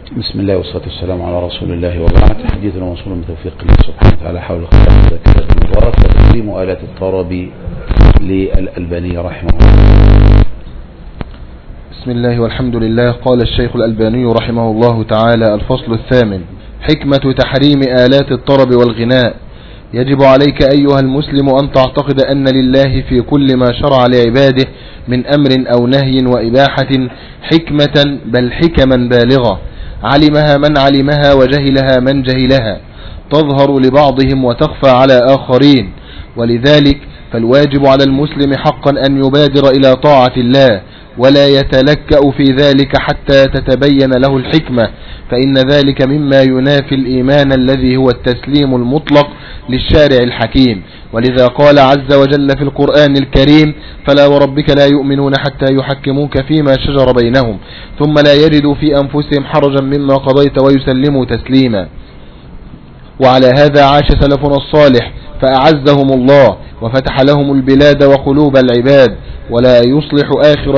بسم الله والصلاة والسلام على رسول الله وبعد. حديثنا موصول بتوفيق الله سبحانه وتعالى حول القرآن الذكر المبارك وتقديم آلات الطرب للألباني رحمه الله. بسم الله والحمد لله. قال الشيخ الألباني رحمه الله تعالى: الفصل الثامن: حكمة تحريم آلات الطرب والغناء. يجب عليك أيها المسلم أن تعتقد أن لله في كل ما شرع لعباده من أمر أو نهي وإباحة حكمة، بل حكما بالغة، علمها من علمها وجهلها من جهلها، تظهر لبعضهم وتخفى على آخرين. ولذلك فالواجب على المسلم حقا أن يبادر إلى طاعة الله ولا يتلكأ في ذلك حتى تتبين له الحكمة، فإن ذلك مما ينافي الإيمان الذي هو التسليم المطلق للشارع الحكيم. ولذا قال عز وجل في القرآن الكريم: فلا وربك لا يؤمنون حتى يحكموك فيما شجر بينهم ثم لا يجدوا في أنفسهم حرجا مما قضيت ويسلموا تسليما. وعلى هذا عاش سلفنا الصالح فأعزهم الله وفتح لهم البلاد وقلوب العباد. ولا يصلح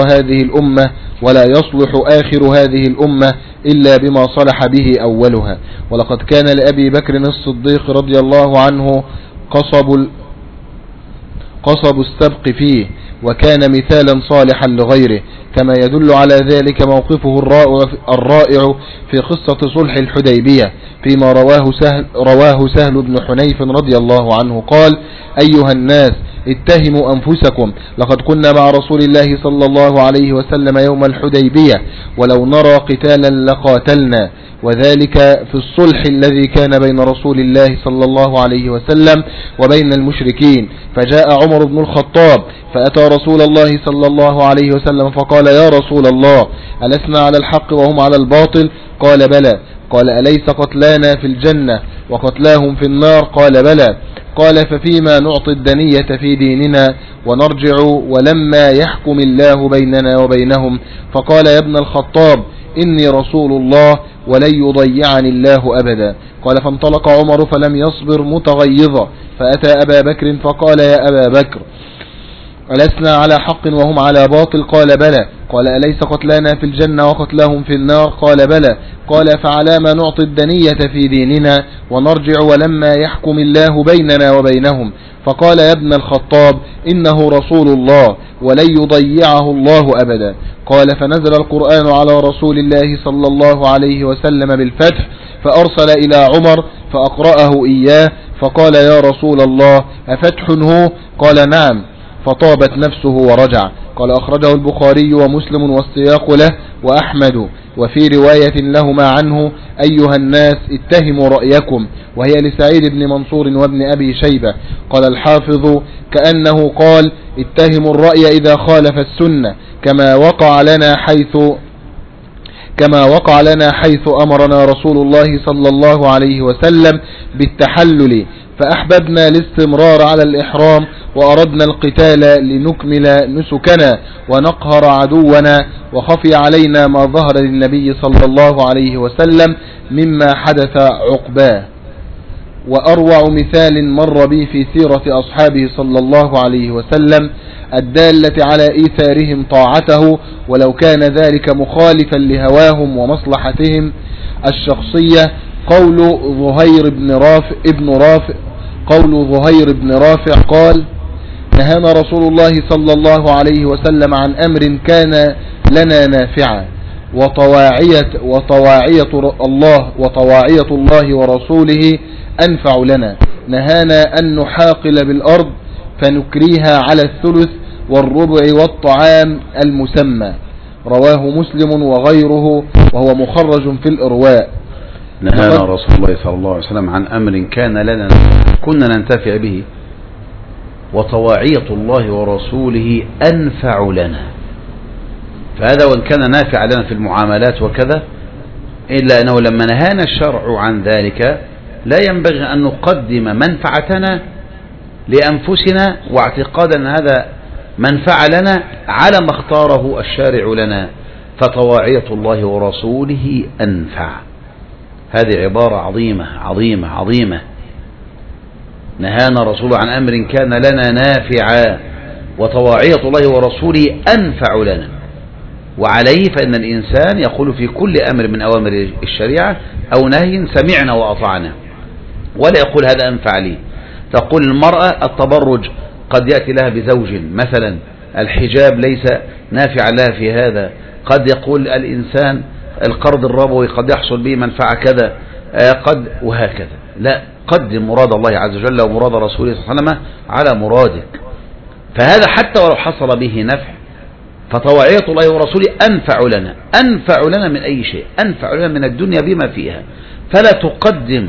آخر هذه الأمة إلا بما صلح به أولها. ولقد كان لأبي بكر الصديق رضي الله عنه قصب السبق فيه، وكان مثالا صالحا لغيره، كما يدل على ذلك موقفه الرائع في قصة صلح الحديبية فيما رواه سهل بن حنيف رضي الله عنه قال: أيها الناس اتهموا أنفسكم، لقد كنا مع رسول الله صلى الله عليه وسلم يوم الحديبية، ولو نرى قتالا لقاتلنا. وذلك في الصلح الذي كان بين رسول الله صلى الله عليه وسلم وبين المشركين. فجاء عمر بن الخطاب فأتى رسول الله صلى الله عليه وسلم فقال: يا رسول الله، ألسنا على الحق وهم على الباطل؟ قال: بلى. قال: أليس قتلانا في الجنة وقتلاهم في النار؟ قال: بلى. قال: ففيما نعطي الدنية في ديننا ونرجع ولما يحكم الله بيننا وبينهم؟ فقال: يا ابن الخطاب، إني رسول الله ولن يضيعني الله أبدا. قال: فانطلق عمر فلم يصبر متغيظا فأتى أبا بكر فقال: يا أبا بكر، ألسنا على حق وهم على باطل؟ قال: بلى. قال: أليس قتلانا في الجنة وقتلهم في النار؟ قال: بلى. قال: فعلى ما نعطي الدنية في ديننا ونرجع ولما يحكم الله بيننا وبينهم؟ فقال: يا ابن الخطاب، إنه رسول الله ولن يضيعه الله أبدا. قال: فنزل القرآن على رسول الله صلى الله عليه وسلم بالفتح، فأرسل إلى عمر فأقرأه إياه، فقال: يا رسول الله، أفتح هو؟ قال: نعم. فطابت نفسه ورجع. قال: أخرجه البخاري ومسلم والسياق له وأحمد. وفي رواية لهما عنه: أيها الناس اتهموا رأيكم، وهي لسعيد بن منصور وابن أبي شيبة. قال الحافظ: كأنه قال: اتهموا الرأي إذا خالف السنة، كما وقع لنا حيث أمرنا رسول الله صلى الله عليه وسلم بالتحلل، فأحببنا الاستمرار على الإحرام، وأردنا القتال لنكمل نسكنا ونقهر عدونا، وخفي علينا ما ظهر للنبي صلى الله عليه وسلم مما حدث عقباه. وأروع مثال مر بي في سيرة أصحابه صلى الله عليه وسلم الدالة على إيثارهم طاعته ولو كان ذلك مخالفا لهواهم ومصلحتهم الشخصية، قول ظهير بن رافع قال: نهانا رسول الله صلى الله عليه وسلم عن أمر كان لنا نافعا، وطواعية الله ورسوله أنفع لنا. نهانا أن نحاقل بالأرض فنكريها على الثلث والربع والطعام المسمى. رواه مسلم وغيره وهو مخرج في الإرواء. نهانا رسول الله صلى الله عليه وسلم عن أمر كان لنا كنا ننتفع به، وطواعية الله ورسوله أنفع لنا. فهذا وإن كان نافع لنا في المعاملات وكذا، إلا أنه لما نهانا الشرع عن ذلك لا ينبغي أن نقدم منفعتنا لأنفسنا واعتقادا أن هذا منفعة لنا على ما اختاره الشارع لنا، فطواعية الله ورسوله أنفع. هذه عبارة عظيمة عظيمة عظيمة. نهانا رسول عن أمر كان لنا نافعا وطواعية الله ورسوله أنفع لنا. وعليه فإن الإنسان يقول في كل أمر من أوامر الشريعة أو نهي سمعنا وأطعنا، ولا يقول هذا أنفع لي. تقول المرأة التبرج قد يأتي لها بزوج مثلا، الحجاب ليس نافع لها في هذا، قد يقول الإنسان القرض الربوي قد يحصل به منفعة كذا، قد وهكذا. لا، قدم مراد الله عز وجل ومراد رسوله صلى الله عليه وسلم على مرادك، فهذا حتى ولو حصل به نفع فطواعية الله ورسوله أنفع لنا من أي شيء، أنفع لنا من الدنيا بما فيها. فلا تقدم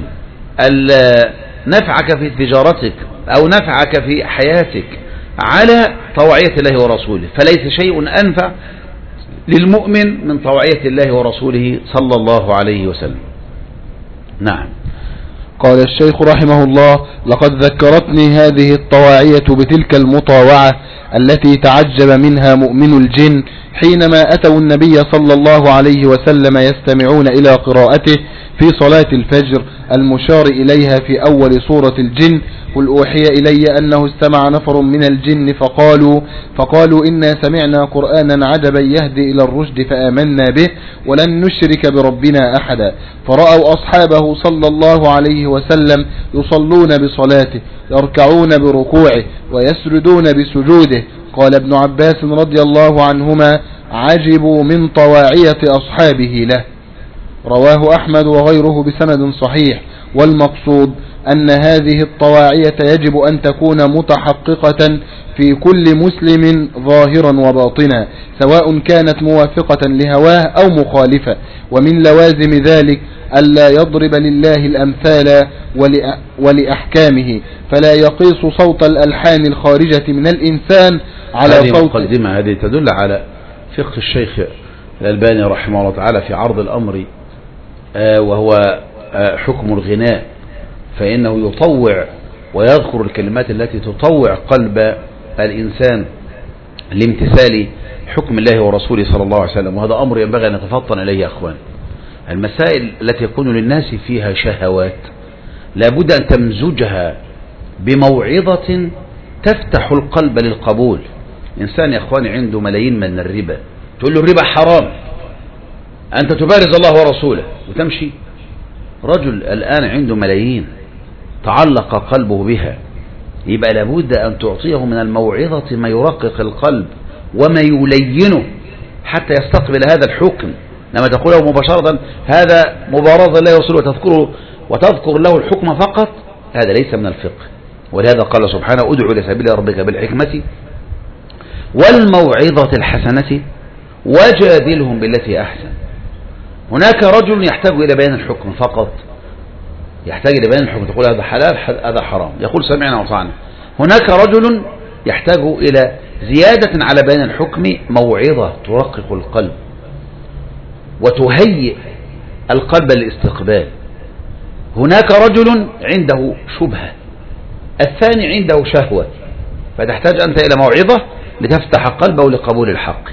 نفعك في تجارتك أو نفعك في حياتك على طواعية الله ورسوله، فليس شيء أنفع للمؤمن من طواعية الله ورسوله صلى الله عليه وسلم. نعم. قال الشيخ رحمه الله: لقد ذكرتني هذه الطواعية بتلك المطاوعة التي تعجب منها مؤمن الجن حينما أتوا النبي صلى الله عليه وسلم يستمعون إلى قراءته في صلاة الفجر المشار إليها في أول سورة الجن: قل أوحي إلي أنه استمع نفر من الجن فقالوا إنا سمعنا قرآنا عجبا يهدي إلى الرشد فآمنا به ولن نشرك بربنا أحدا. فرأوا أصحابه صلى الله عليه وسلم يصلون بصلاته، يركعون بركوعه ويسجدون بسجوده. قال ابن عباس رضي الله عنهما: عجبوا من طواعية أصحابه له. رواه أحمد وغيره بسند صحيح. والمقصود أن هذه الطواعية يجب أن تكون متحققة في كل مسلم ظاهرا وباطنا، سواء كانت موافقة لهواه أو مخالفة. ومن لوازم ذلك ألا يضرب لله الأمثال ولأحكامه، فلا يقيس صوت الألحان الخارجة من الإنسان على صوت. هذه مقدمة، هذه تدل على فقه الشيخ الألباني رحمه الله تعالى في عرض الأمر، وهو حكم الغناء، فإنه يطوع ويذكر الكلمات التي تطوع قلب الإنسان لامتثال حكم الله ورسوله صلى الله عليه وسلم. وهذا أمر ينبغي أن نتفطن إليه يا أخوان. المسائل التي يكون للناس فيها شهوات لابد أن تمزجها بموعظة تفتح القلب للقبول. إنسان يا أخوان عنده ملايين من الربا، تقول له الربا حرام، أنت تبارز الله ورسوله وتمشي. رجل الآن عنده ملايين تعلق قلبه بها، يبقى لابد أن تعطيه من الموعظة ما يرقق القلب وما يلينه حتى يستقبل هذا الحكم. لما تقوله مباشرة هذا مبارزة الله ورسوله وتذكر له الحكم فقط، هذا ليس من الفقه. ولهذا قال سبحانه: ادعو إلى سبيل ربك بالحكمة والموعظة الحسنة وجادلهم بالتي أحسن. هناك رجل يحتاج إلى بيان الحكم فقط، يحتاج إلى بيان الحكم، تقول هذا حلال هذا حرام، يقول سمعنا وطعنا. هناك رجل يحتاج إلى زيادة على بيان الحكم، موعظة ترقق القلب وتهيئ القلب للاستقبال. هناك رجل عنده شبهة، الثاني عنده شهوة، فتحتاج أنت إلى موعظة لتفتح قلبه لقبول الحق.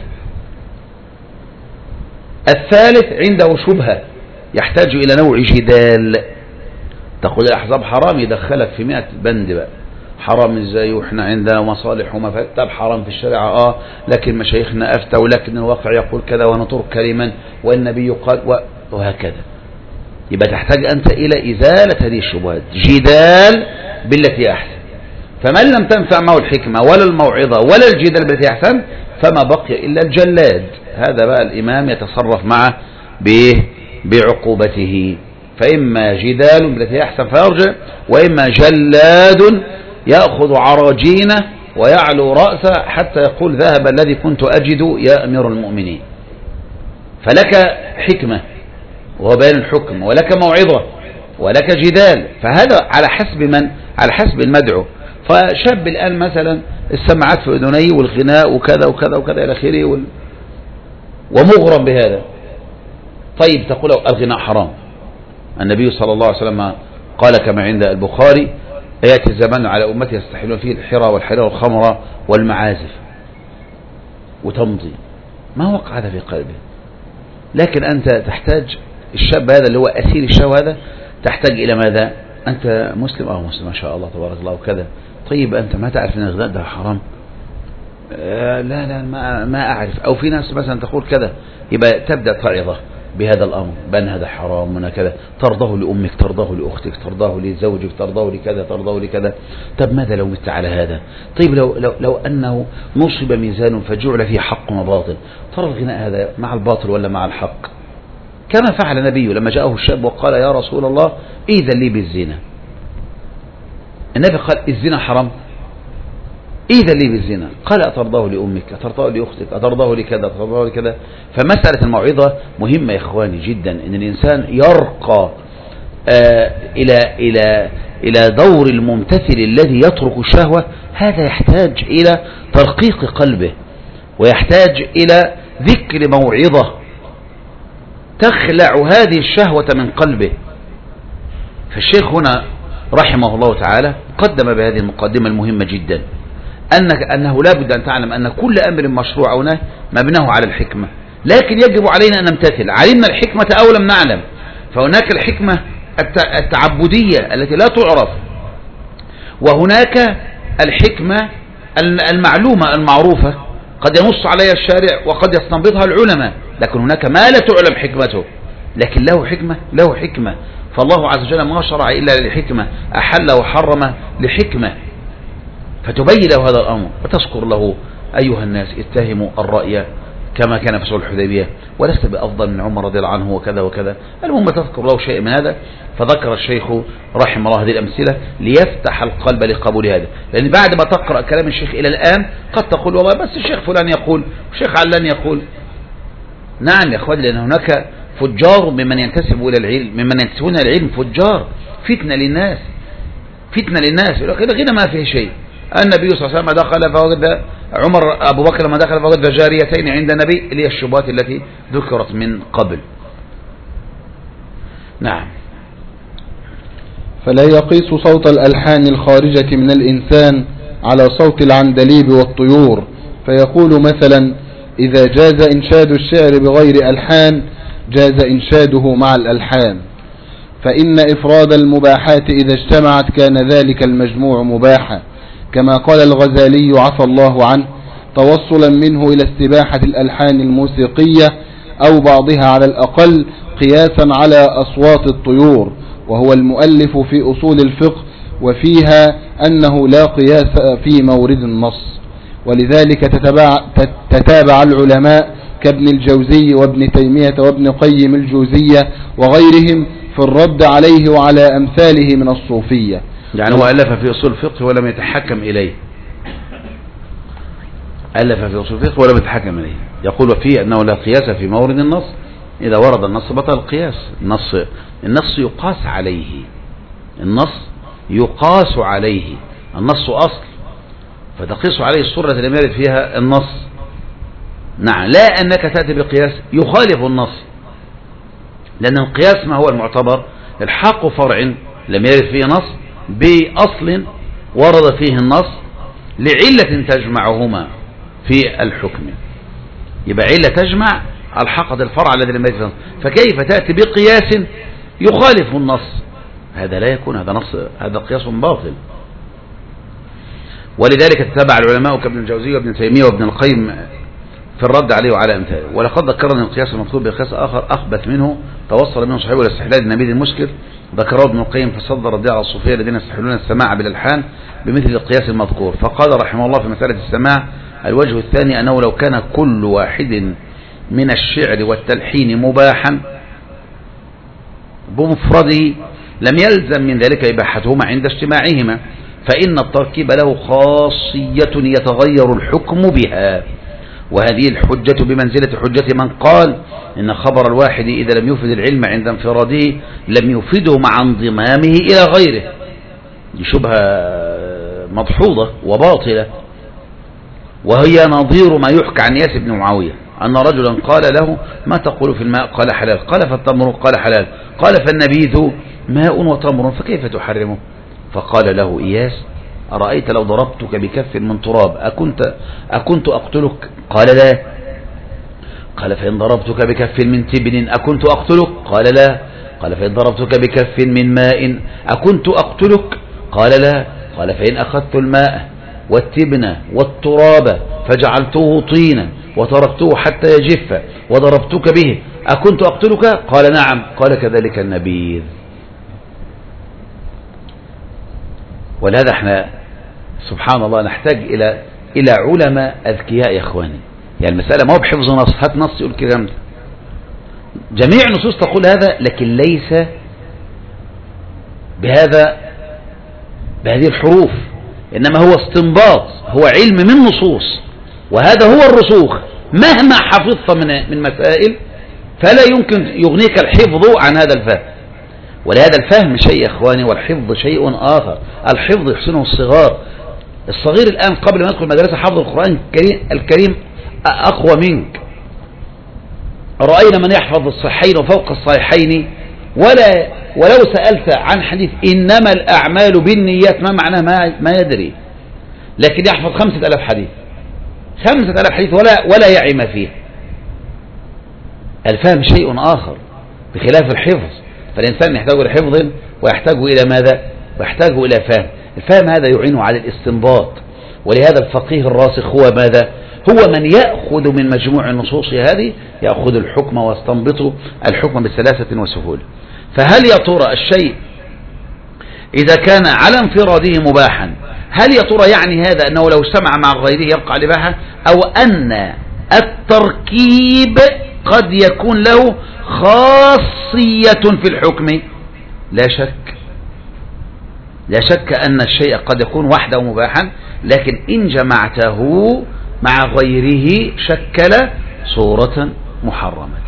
الثالث عنده شبهة يحتاج إلى نوع جدال، تقول الأحزاب حرام، يدخلك في 100 بند بقى. حرام ازاي واحنا عندنا مصالح ومفاتب؟ حرام في الشريعة لكن مشايخنا أفتوا، ولكن الواقع يقول كذا ونترك كلمة والنبي قال وهكذا. يبقى تحتاج أنت إلى إزالة هذه الشبهات، جدال بالتي أحسن. فمن لم تنفع معه الحكمة ولا الموعظة ولا الجدال بالتي أحسن فما بقي إلا الجلاد. هذا بقى الإمام يتصرف معه بعقوبته، فإما جدال بالتي أحسن فيرجع، وإما جلاد يأخذ عراجينه ويعلو رأسه حتى يقول ذهب الذي كنت أجد يا أمير المؤمنين. فلك حكمة وهو بيان الحكم، ولك موعظة، ولك جدال، فهذا على حسب من؟ على حسب المدعو. فشاب الآن مثلا السماعات في أذنيه والغناء وكذا وكذا وكذا إلى آخره ومغرم بهذا. طيب تقول الغناء حرام، النبي صلى الله عليه وسلم قال كما عند البخاري: يأتي الزمان على أمتي يستحلون فيه الحرى والحرير والخمر والمعازف، وتمضي. ما وقع هذا في قلبه، لكن أنت تحتاج، الشاب هذا اللي هو أسير الشهوة هذا تحتاج إلى ماذا؟ أنت مسلم؟ مسلم ما شاء الله تبارك الله وكذا. طيب أنت ما تعرف أن الغناء ده حرام؟ لا لا ما أعرف، أو في ناس مثلا تقول كذا، يبقى تبدأ تعظه بهذا الأمر، بأن هذا حرام من كذا، ترضاه لأمك، ترضاه لأختك، ترضاه لزوجك، ترضاه لكذا، ترضاه لكذا. طب ماذا لو مت على هذا؟ طيب لو أنه نصب ميزان فجعل فيه حق وباطل، ترى الغناء هذا مع الباطل ولا مع الحق؟ كما فعل النبي لما جاءه الشاب وقال يا رسول الله إذن لي بالزنا. النبي قال الزنا حرام، إذن لي بالزنا. قال أترضاه لأمك، أترضاه لأختك، أترضاه لكذا، أترضاه لكذا. فمسألة الموعظة مهمة يا إخواني جدا، إن الإنسان يرقى إلى دور الممتثل الذي يترك الشهوة. هذا يحتاج إلى ترقيق قلبه، ويحتاج إلى ذكر موعظة تخلع هذه الشهوة من قلبه. فالشيخ هنا رحمه الله تعالى قدم بهذه المقدمة المهمة جدا أنه لا بد أن تعلم أن كل أمر مشروع أو نهي مبناه على الحكمة، لكن يجب علينا أن نمتثل. علمنا الحكمة أو لم نعلم، فهناك الحكمة التعبدية التي لا تعرف، وهناك الحكمة المعلومة المعروفة قد ينص عليها الشارع وقد يستنبطها العلماء، لكن هناك ما لا تعلم حكمته، لكن له حكمة. فالله عز وجل ما شرع إلا لحكمة، أحل وحرم لحكمة، فتبين له هذا الأمر وتذكر له أيها الناس اتهموا الرأي كما كان في صلح الحديبية، ولست بأفضل من عمر رضي الله عنه وكذا وكذا. المهم تذكر له شيء من هذا. فذكر الشيخ رحمه الله هذه الأمثلة ليفتح القلب لقبول هذا، لأن بعد ما تقرأ كلام الشيخ إلى الآن قد تقول والله بس الشيخ فلان يقول والشيخ علان يقول. نعم يا أخوان، لأن هناك فجار ممن ينتسب إلى العلم، ممن ينتسبون إلى العلم فجار، فتنة للناس، غنى ما فيه شيء. النبي صلى الله عليه وسلم دخل فوجد أبو بكر لما دخل فوجد جاريتين عند النبي، اللي هي الشبهات التي ذكرت من قبل. نعم. فلا يقيس صوت الألحان الخارجة من الإنسان على صوت العندليب والطيور، فيقول مثلا إذا جاز إنشاد الشعر بغير ألحان جاز إنشاده مع الألحان، فإن إفراد المباحات إذا اجتمعت كان ذلك المجموع مباحا، كما قال الغزالي عفى الله عنه توصلا منه إلى استباحة الألحان الموسيقية أو بعضها على الأقل قياسا على أصوات الطيور، وهو المؤلف في أصول الفقه، وفيها أنه لا قياس في مورد النص. ولذلك تتابع العلماء كابن الجوزي وابن تيمية وابن قيم الجوزية وغيرهم في الرد عليه وعلى أمثاله من الصوفية. يعني هو ألف في أصول الفقه ولم يتحكم إليه، ألف في أصول الفقه ولم يتحكم إليه. يقول فيه أنه لا قياس في مورد النص، إذا ورد النص بطل القياس. النص يقاس عليه، النص أصل، فتقيس عليه الصورة التي لم يرد فيها النص. نعم، لا أنك تأتي بقياس يخالف النص، لأن القياس ما هو المعتبر؟ الحق فرع لم يرد فيه نص بأصل ورد فيه النص لعلة تجمعهما في الحكم، يبقى علة تجمع الحقد الفرع الذي لم يرد فيه النص. فكيف تأتي بقياس يخالف النص؟ هذا لا يكون، هذا قياس باطل. ولذلك تتبع العلماء كابن الجوزي وابن تيمية وابن القيم في الرد عليه وعلى أمثاله. ولقد ذكرنا القياس المطلوب بقياس آخر أخبث منه توصل منه صاحبه إلى استحلال النبيذ المسكر، ذكره ابن القيم في صدر الرد على الصوفية الذين يستحلون السماع بالألحان بمثل القياس المذكور. فقال رحمه الله في مسألة السماع: الوجه الثاني أنه لو كان كل واحد من الشعر والتلحين مباحا بمفرده لم يلزم من ذلك إباحتهما عند اجتماعهما، فإن التركيب له خاصية يتغير الحكم بها، وهذه الحجة بمنزلة حجة من قال إن خبر الواحد إذا لم يفد العلم عند انفراده لم يفده مع انضمامه إلى غيره. دي شبهة مدحوظة وباطلة، وهي نظير ما يحكى عن ياس بن معاوية أن رجلا قال له: ما تقول في الماء؟ قال: حلال. قال: فالتمر؟ قال: حلال. قال: فالنبيذ ماء وتمر فكيف تحرمه؟ فقال له إياس: أرأيت لو ضربتك بكف من تراب أكنت أقتلك؟ قال: لا. قال: فإن ضربتك بكف من تبن أكنت أقتلك؟ قال: لا. قال: فإن ضربتك بكف من ماء أكنت أقتلك؟ قال: لا. قال: فإن أخذت الماء والتبن والتراب فجعلته طينا وتركته حتى يجف وضربتك به أكنت أقتلك؟ قال نعم. قال كذلك النبيذ. ولهذا احنا سبحان الله نحتاج إلى علماء أذكياء يا إخواني. يعني المسألة ما هو بحفظ نص، هات نص يقول كلام ده. جميع النصوص تقول هذا، لكن ليس بهذه الحروف، إنما هو استنباط، هو علم من نصوص، وهذا هو الرسوخ. مهما حفظت من مسائل فلا يمكن يغنيك الحفظ عن هذا الفهم. ولهذا الفهم شيء يا إخواني، والحفظ شيء آخر. الحفظ يحسنه الصغار. الصغير الآن قبل ما يدخل مدرسة حفظ القرآن الكريم أقوى منك. رأينا من يحفظ الصحيحين وفوق الصحيحين، ولو سألت عن حديث إنما الأعمال بالنيات ما معناه ما يدري، لكن يحفظ 5000 حديث 5000 حديث ولا يعي ما فيه. الفهم شيء آخر بخلاف الحفظ. فالإنسان يحتاج إلى حفظ ويحتاج إلى ماذا؟ ويحتاج إلى فهم. الفهم هذا يعينه على الاستنباط. ولهذا الفقيه الراسخ هو ماذا؟ هو من يأخذ من مجموع النصوص هذه، يأخذ الحكم ويستنبط الحكم بسلاسة وسهولة. فهل يا ترى الشيء إذا كان على انفراده مباحا، هل يا ترى يعني هذا أنه لو اجتمع مع غيره يبقى على إباحة، أو أن التركيب قد يكون له خاصية في الحكم؟ لا شك أن الشيء قد يكون وحده مباحا، لكن إن جمعته مع غيره شكل صورة محرمة.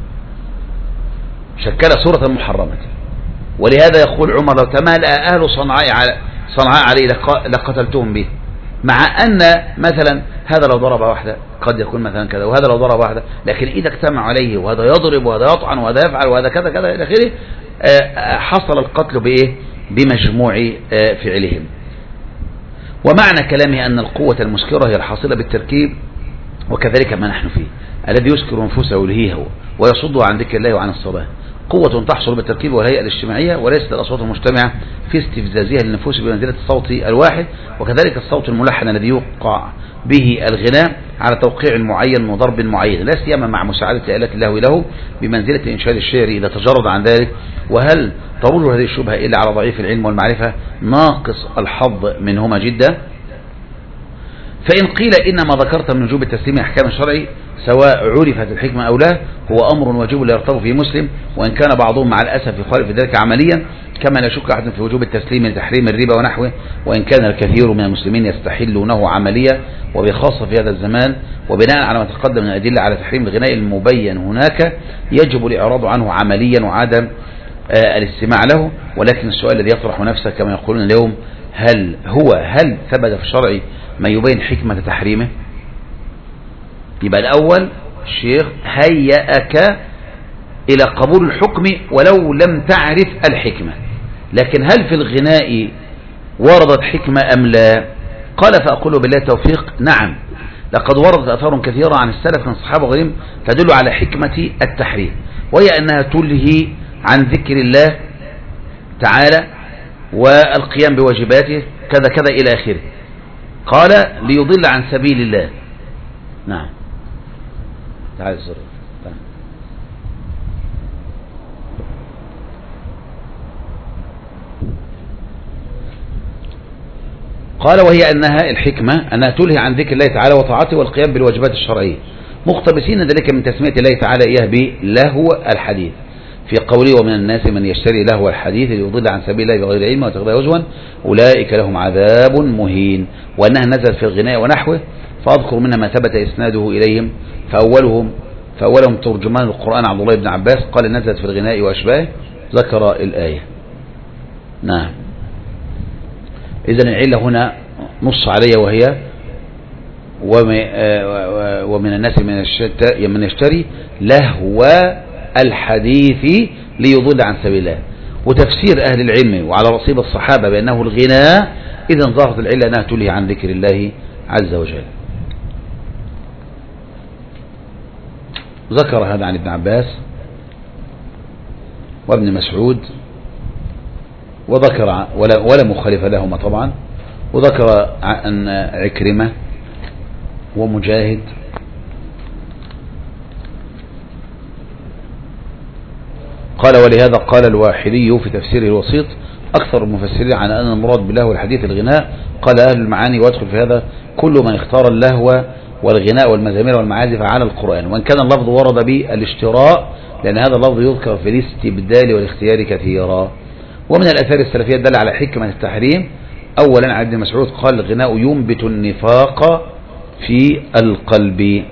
ولهذا يقول عمر لو تمالأ أهل صنعاء عليه لقتلتهم به. مع أن مثلا هذا لو ضرب واحدة قد يكون مثلا كذا، وهذا لو ضرب واحدة، لكن إذا اجتمع عليه وهذا يضرب وهذا يطعن وهذا يفعل وهذا كذا كذا إلى آخره، حصل القتل بإيه؟ بمجموع فعلهم. ومعنى كلامه أن القوة المسكرة هي الحاصلة بالتركيب، وكذلك ما نحن فيه الذي يسكر نفوسه يلهيه ويصد عن ذكر الله وعن الصلاة. قوة تحصل بالتركيب والهيئة الاجتماعية، وليست الأصوات المجتمعة في استفزازها للنفوس بمنزلة الصوت الواحد. وكذلك الصوت الملحن الذي يوقع به الغناء على توقيع معين وضرب معين، لا سيما مع مساعدة آلات الله له بمنزلة إنشاد الشعر إذا تجرد عن ذلك. وهل ترد هذه الشبهة إلا على ضعيف العلم والمعرفة ناقص الحظ منهما جدا؟ فإن قيل إن ما ذكرت من وجوب التسليم أحكام الشرعي سواء عرفت الحكمة أو لا هو أمر واجب لا يرتبط فيه مسلم، وإن كان بعضهم مع الأسف يخالف ذلك عمليا، كما لا شك أحد في وجوب التسليم لتحريم الربا ونحوه، وإن كان الكثير من المسلمين يستحلونه عمليا وبخاصة في هذا الزمان. وبناء على ما تقدم من الأدلة على تحريم الغناء المبين هناك يجب الإعراض عنه عمليا وعدم الاستماع له. ولكن السؤال الذي يطرح نفسه كما يقولون اليوم، هل ثبت في الشرع ما يبين حكمة تحريمه؟ يبقى الأول الشيخ هيأك إلى قبول الحكم ولو لم تعرف الحكمة. لكن هل في الغناء وردت حكمة أم لا؟ قال فأقول بالله التوفيق نعم، لقد وردت أثار كثيرة عن السلف من الصحابة وغيرهم تدل على حكمة التحريم، وهي أنها تلهي عن ذكر الله تعالى والقيام بواجباته كذا كذا إلى آخره. قال ليضل عن سبيل الله. نعم تعال الزر. قال وهي أنها الحكمة أنها تلهي عن ذكر الله تعالى وطاعته والقيام بالواجبات الشرعية، مقتبسين ذلك من تسمية الله تعالى إياه بلهو الحديث في قوله ومن الناس من يشتري لهو الحديث ليضل عن سبيل الله بغير علم ويتخذها هزوا أولئك لهم عذاب مهين. وأنها نزل في الغناء ونحوه، فأذكر منها ما ثبت إسناده إليهم. فأولهم ترجمان القرآن عبد الله بن عباس قال نزلت في الغناء وأشباهه، ذكر الآية. نعم. إذن العلة هنا نص عليها، وهي ومن الناس من يشتري لهو الحديث ليضل عن سبيل الله. وتفسير أهل العلم وعلى رصيب الصحابة بأنه الغناء، إذن ظهرت العلة أنها تلهي عن ذكر الله عز وجل. ذكر هذا عن ابن عباس وابن مسعود، وذكر ولا مخالف لهما طبعا، وذكر أن عكرمة ومجاهد قال ولهذا قال الواحدي في تفسيره الوسيط أكثر المفسرين عن أن المراد باللهو والحديث الغناء. قال أهل المعاني ويدخل في هذا كل من اختار اللهو والغناء والمزامير والمعازف على القرآن، وإن كان اللفظ ورد بالاشتراء لأن هذا اللفظ يذكر في الاستبدال والاختيار كثيرا. ومن الأثار السلفية الدالة على حكمة التحريم أولا عن ابن مسعود قال الغناء ينبت النفاق في القلب.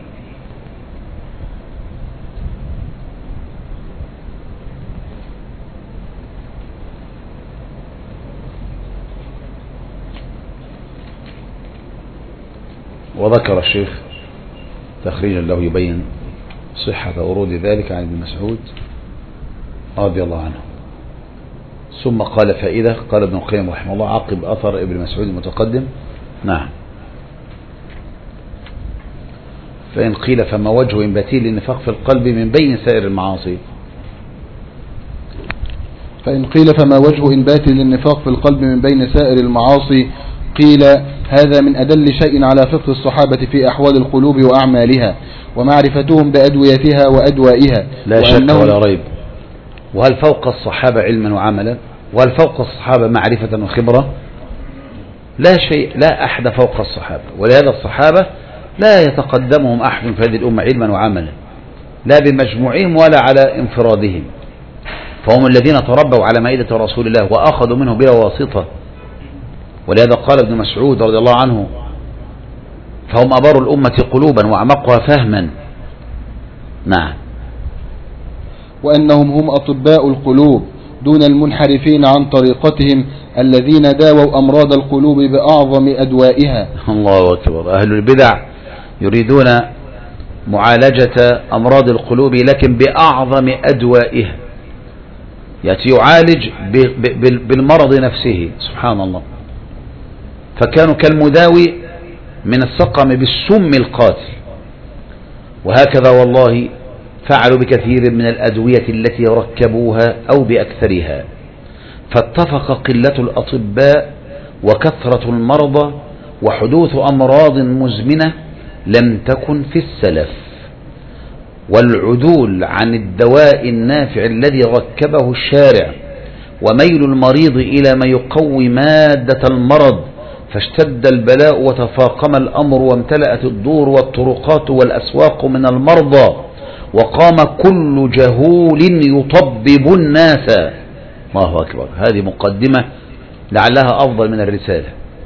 وذكر الشيخ تخريجا له يبين صحة ورود ذلك عن ابن مسعود رضي الله عنه. ثم قال فائدة، قال ابن القيم رحمه الله عقب أثر ابن مسعود المتقدم. نعم. فإن قيل فما وجه إنباتي للنفاق في القلب من بين سائر المعاصي؟ فإن قيل فما وجه إنبات للنفاق في القلب من بين سائر المعاصي؟ قيل هذا من أدل شيء على فقه الصحابة في أحوال القلوب وأعمالها ومعرفتهم بأدويتها وأدوائها، لا شك ولا ريب. وهل فوق الصحابة علما وعملا؟ وهل فوق الصحابة معرفة وخبرة؟ لا شيء، لا أحد فوق الصحابة، ولهذا الصحابة لا يتقدمهم أحد في هذه الأمة علما وعملا لا بمجموعهم ولا على انفرادهم، فهم الذين تربوا على مائدة رسول الله وأخذوا منه بلا واسطة. ولهذا قال ابن مسعود رضي الله عنه فهم أبر الأمة قلوبا وأعمقها فهما. نعم. وأنهم هم أطباء القلوب دون المنحرفين عن طريقتهم الذين داووا أمراض القلوب بأعظم أدوائها. الله أكبر. أهل البدع يريدون معالجة أمراض القلوب لكن بأعظم أدوائها، يأتي يعالج بالمرض نفسه، سبحان الله. فكانوا كالمداوي من السقم بالسم القاتل، وهكذا والله فعلوا بكثير من الأدوية التي ركبوها أو بأكثرها. فاتفق قلة الأطباء وكثرة المرضى وحدوث أمراض مزمنة لم تكن في السلف، والعدول عن الدواء النافع الذي ركبه الشارع وميل المريض إلى ما يقوي مادة المرض، فاشتد البلاء وتفاقم الأمر وامتلأت الدور والطرقات والأسواق من المرضى، وقام كل جهول يطبب الناس. الله أكبر. هذه مقدمة لعلها أفضل من الرسالة.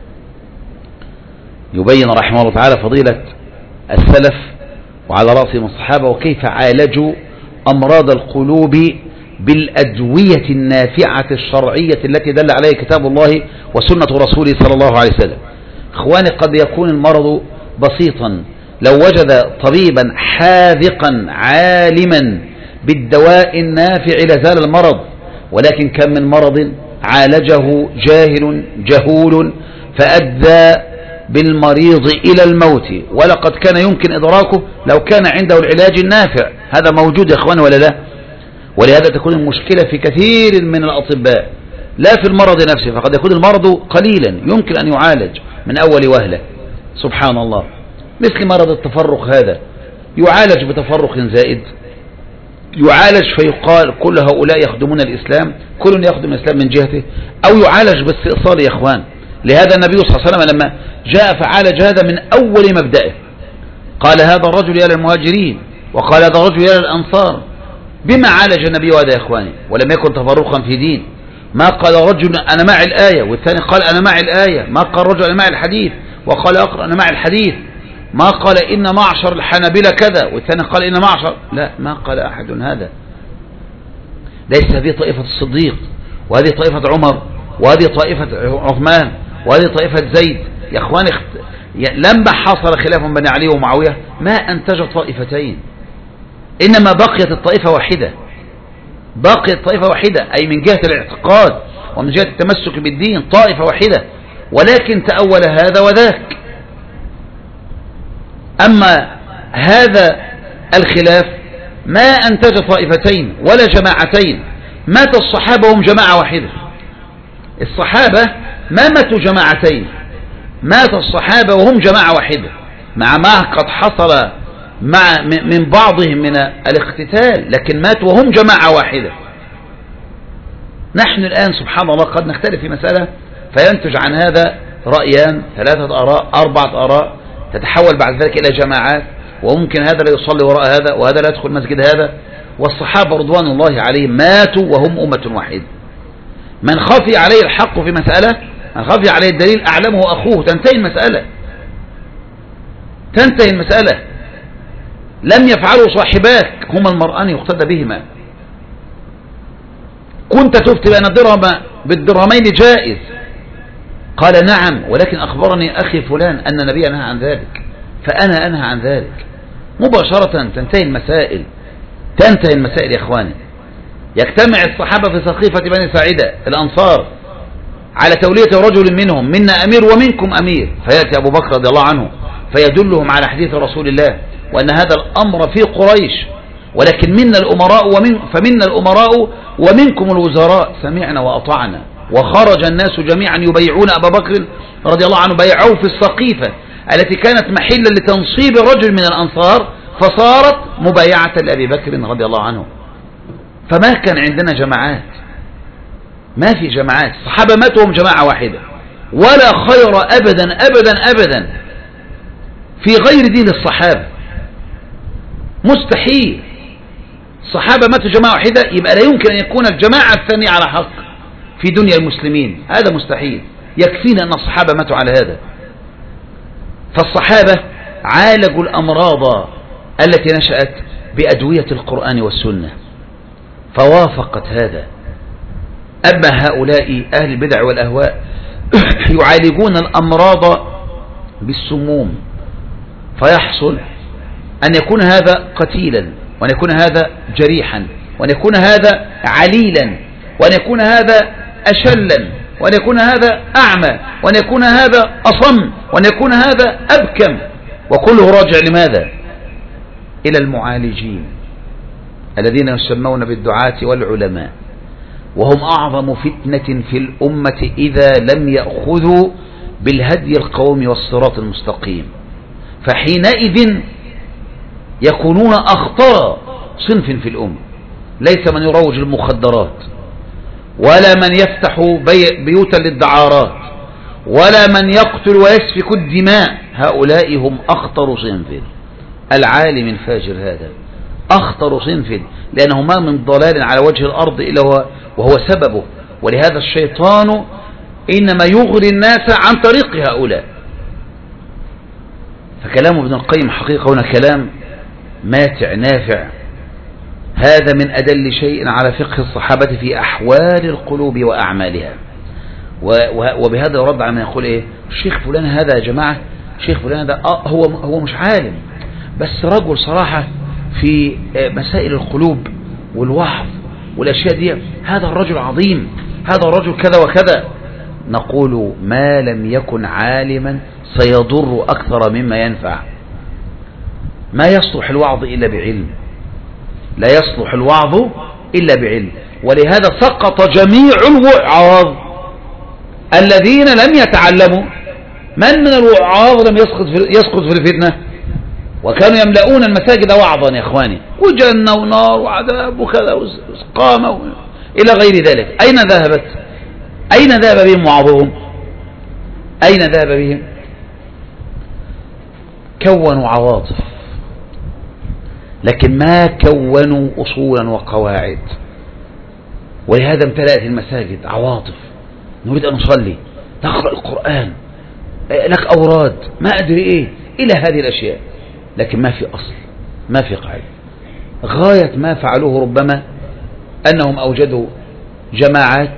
يبين رحمه الله تعالى فضيلة السلف وعلى رأسهم الصحابة وكيف عالجوا أمراض القلوب بالأدوية النافعة الشرعية التي دل عليها كتاب الله وسنة رسوله صلى الله عليه وسلم. إخواني قد يكون المرض بسيطا لو وجد طبيبا حاذقا عالما بالدواء النافع لزال المرض، ولكن كم من مرض عالجه جاهل جهول فأدى بالمريض إلى الموت، ولقد كان يمكن إدراكه لو كان عنده العلاج النافع. هذا موجود يا إخوان ولا لا؟ ولهذا تكون المشكلة في كثير من الأطباء لا في المرض نفسه، فقد يكون المرض قليلا يمكن أن يعالج من أول وهلة، سبحان الله. مثل مرض التفرق هذا يعالج بتفرق زائد، يعالج فيقال كل هؤلاء يخدمون الإسلام، كل يخدم الإسلام من جهته، أو يعالج باستئصال يا إخوان. لهذا النبي صلى الله عليه وسلم لما جاء فعالج هذا من أول مبدأه قال هذا الرجل يا للمهاجرين وقال هذا الرجل يا للأنصار. بما عالج النبي هذا يا إخواني؟ ولم يكن تفرقا في دين. ما قال رجل أنا معي الآية والثاني قال أنا معي الآية، ما قال رجل أنا معي الحديث وقال آخر أنا معي الحديث، ما قال إن معشر الحنابلة كذا والثاني قال إن معشر، لا، ما قال أحد هذا. ليس هذه طائفة الصديق وهذه طائفة عمر وهذه طائفة عثمان وهذه طائفة زيد يا إخواني. لما حصل خلاف بين علي ومعاوية ما أنتج طائفتين، إنما بقيت الطائفة واحدة، بقيت طائفة واحدة، أي من جهة الاعتقاد ومن جهة التمسك بالدين طائفة واحدة، ولكن تأول هذا وذاك. أما هذا الخلاف ما أنتج طائفتين ولا جماعتين، مات الصحابة هم جماعة واحدة. الصحابة ما ماتوا جماعتين، مات الصحابة وهم جماعة واحدة مع ما قد حصل من بعضهم من الاقتتال، لكن ماتوا وهم جماعة واحدة. نحن الآن سبحان الله قد نختلف في مسألة فينتج عن هذا رأيان 3 آراء 4 آراء، تتحول بعد ذلك إلى جماعات، وممكن هذا لا يصلي وراء هذا وهذا لا يدخل مسجد هذا. والصحابة رضوان الله عليهم ماتوا وهم أمة واحدة. من خفي عليه الحق في مسألة، من خفي عليه الدليل أعلمه أخوه، تنتهي المسألة، تنتهي المسألة. لم يفعلوا صاحباك هما المرآن يقتدى بهما. كنت تفتي بأن الدرهم بالدرهمين جائز، قال نعم، ولكن أخبرني أخي فلان أن النبي نهى عن ذلك فأنا أنهى عن ذلك. مباشرة تنتهي المسائل، تنتهي المسائل يا إخواني. يجتمع الصحابة في سقيفة بني ساعدة الأنصار على تولية رجل منهم، منا أمير ومنكم أمير، فيأتي أبو بكر رضي الله عنه فيدلهم على حديث رسول الله وأن هذا الأمر في قريش، ولكن منا الأمراء فمنا الأمراء ومنكم الوزراء، سمعنا وأطعنا. وخرج الناس جميعا يبيعون أبا بكر رضي الله عنه، بيعوه في السقيفة التي كانت محلا لتنصيب رجل من الأنصار، فصارت مبايعة لأبي بكر رضي الله عنه. فما كان عندنا جماعات، ما في جماعات. الصحابة ماتوا هم جماعة واحدة، ولا خير أبدا أبدا أبدا في غير دين الصحابة، مستحيل. الصحابة ماتوا جماعة واحدة، يبقى لا يمكن أن يكون الجماعة الثانية على حق في دنيا المسلمين، هذا مستحيل. يكفينا أن الصحابة ماتوا على هذا. فالصحابة عالجوا الأمراض التي نشأت بأدوية القرآن والسنة، فوافقت هذا. أما هؤلاء أهل البدع والأهواء يعالجون الأمراض بالسموم، فيحصل أن يكون هذا قتيلا، وأن يكون هذا جريحا، وأن يكون هذا عليلا، وأن يكون هذا أشلا، وأن يكون هذا أعمى، وأن يكون هذا أصم، وأن يكون هذا أبكم. وكله راجع لماذا؟ إلى المعالجين الذين يسمون بالدعاة والعلماء، وهم أعظم فتنة في الأمة إذا لم يأخذوا بالهدي القومي والصراط المستقيم، فحينئذ يكونون أخطر صنف في الأمة. ليس من يروج المخدرات، ولا من يفتح بيوتا للدعارات، ولا من يقتل ويسفك الدماء، هؤلاء هم أخطر صنف. العالم الفاجر هذا أخطر صنف، لأنه ما من ضلال على وجه الأرض إلا وهو سببه. ولهذا الشيطان إنما يغري الناس عن طريق هؤلاء. فكلام ابن القيم حقيقة هنا كلام ماتع نافع. هذا من أدل شيء على فقه الصحابة في أحوال القلوب وأعمالها. وبهذا يرد على من يقول إيه الشيخ فلان هذا يا جماعة، الشيخ فلان هذا هو مش عالم، بس رجل صراحة في مسائل القلوب والوعظ والأشياء دي، هذا الرجل عظيم، هذا الرجل كذا وكذا. نقول ما لم يكن عالما سيضر أكثر مما ينفع. ما يصلح الوعظ إلا بعلم، لا يصلح الوعظ إلا بعلم. ولهذا سقط جميع الوعاظ الذين لم يتعلموا. من الوعاظ لم يسقط في الفتنة؟ وكانوا يملؤون المساجد وعظا يا إخواني، وجنة ونار وعذاب وكذا وإسقامة إلى غير ذلك. أين ذهبت؟ أين ذهب بهم وعظهم؟ أين ذهب بهم؟ كونوا عواطف، لكن ما كونوا أصولا وقواعد. ولهذا امتلأت المساجد عواطف، نريد أن نصلي، نقرأ القرآن، لك أوراد، ما أدري إيه، إلى هذه الأشياء، لكن ما في أصل، ما في قاعدة. غاية ما فعلوه ربما أنهم أوجدوا جماعات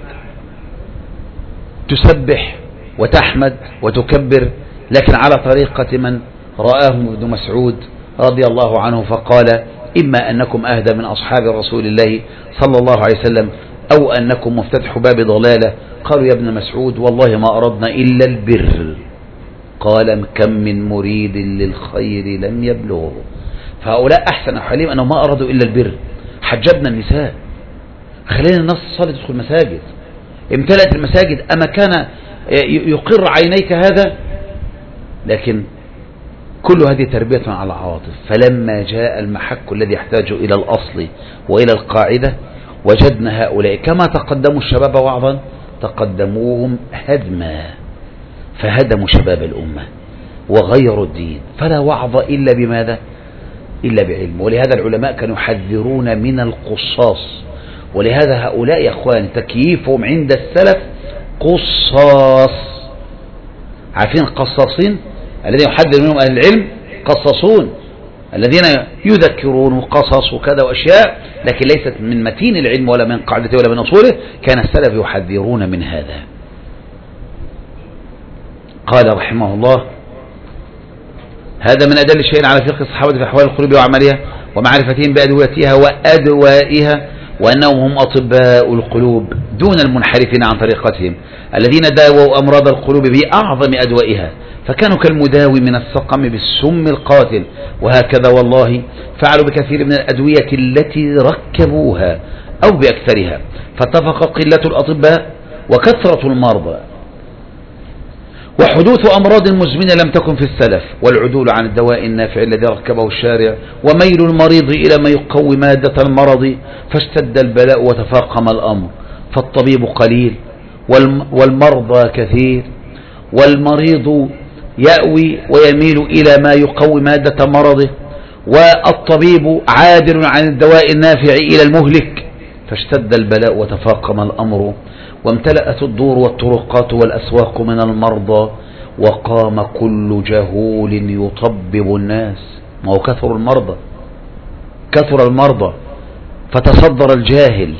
تسبح وتحمد وتكبر، لكن على طريقة من رآهم ابن مسعود رضي الله عنه فقال إما أنكم أهدى من أصحاب رسول الله صلى الله عليه وسلم، أو أنكم مفتتح باب ضلالة. قالوا يا ابن مسعود والله ما أردنا إلا البر. قال كم من مريد للخير لم يبلغه. فهؤلاء أحسن حليم أنهم ما أرادوا إلا البر. حجبنا النساء، خلينا الناس تصلي تدخل المساجد، امتلأت المساجد. أما كان يقر عينيك هذا لكن كل هذه تربية على العواطف. فلما جاء المحك الذي يحتاج إلى الأصل وإلى القاعدة وجدنا هؤلاء كما تقدموا الشباب وعظا تقدموهم هدما، فهدموا شباب الأمة وغيروا الدين. فلا وعظ إلا بماذا؟ إلا بعلم. ولهذا العلماء كانوا يحذرون من القصاص. ولهذا هؤلاء يا أخوان تكييفهم عند السلف قصاص. عارفين القصاصين الذين يحذر منهم أهل العلم؟ قصصون الذين يذكرون قصص وكذا وأشياء، لكن ليست من متين العلم ولا من قاعدته ولا من أصوله. كان السلف يحذرون من هذا. قال رحمه الله: هذا من أدل شيء على فقه الصحابة في أحوال القلوب وأعمالها ومعرفتهم بأدواتها وأدوائها، وأنهم هم أطباء القلوب دون المنحرفين عن طريقتهم الذين داووا أمراض القلوب بأعظم أدوائها، فكانوا كالمداوي من السقم بالسم القاتل. وهكذا والله فعلوا بكثير من الأدوية التي ركبوها أو بأكثرها، فاتفق قلة الأطباء وكثرة المرضى وحدوث أمراض مزمنة لم تكن في السلف، والعدول عن الدواء النافع الذي ركبه الشارع، وميل المريض إلى ما يقوي مادة المرض، فاشتد البلاء وتفاقم الأمر. فالطبيب قليل والمرضى كثير، والمريض يأوي ويميل إلى ما يقوي مادة مرضه، والطبيب عادل عن الدواء النافع إلى المهلك، فاشتد البلاء وتفاقم الأمر، وامتلأت الدور والطرقات والأسواق من المرضى، وقام كل جهول يطبب الناس. ما هو كثر المرضى فتصدر الجاهل.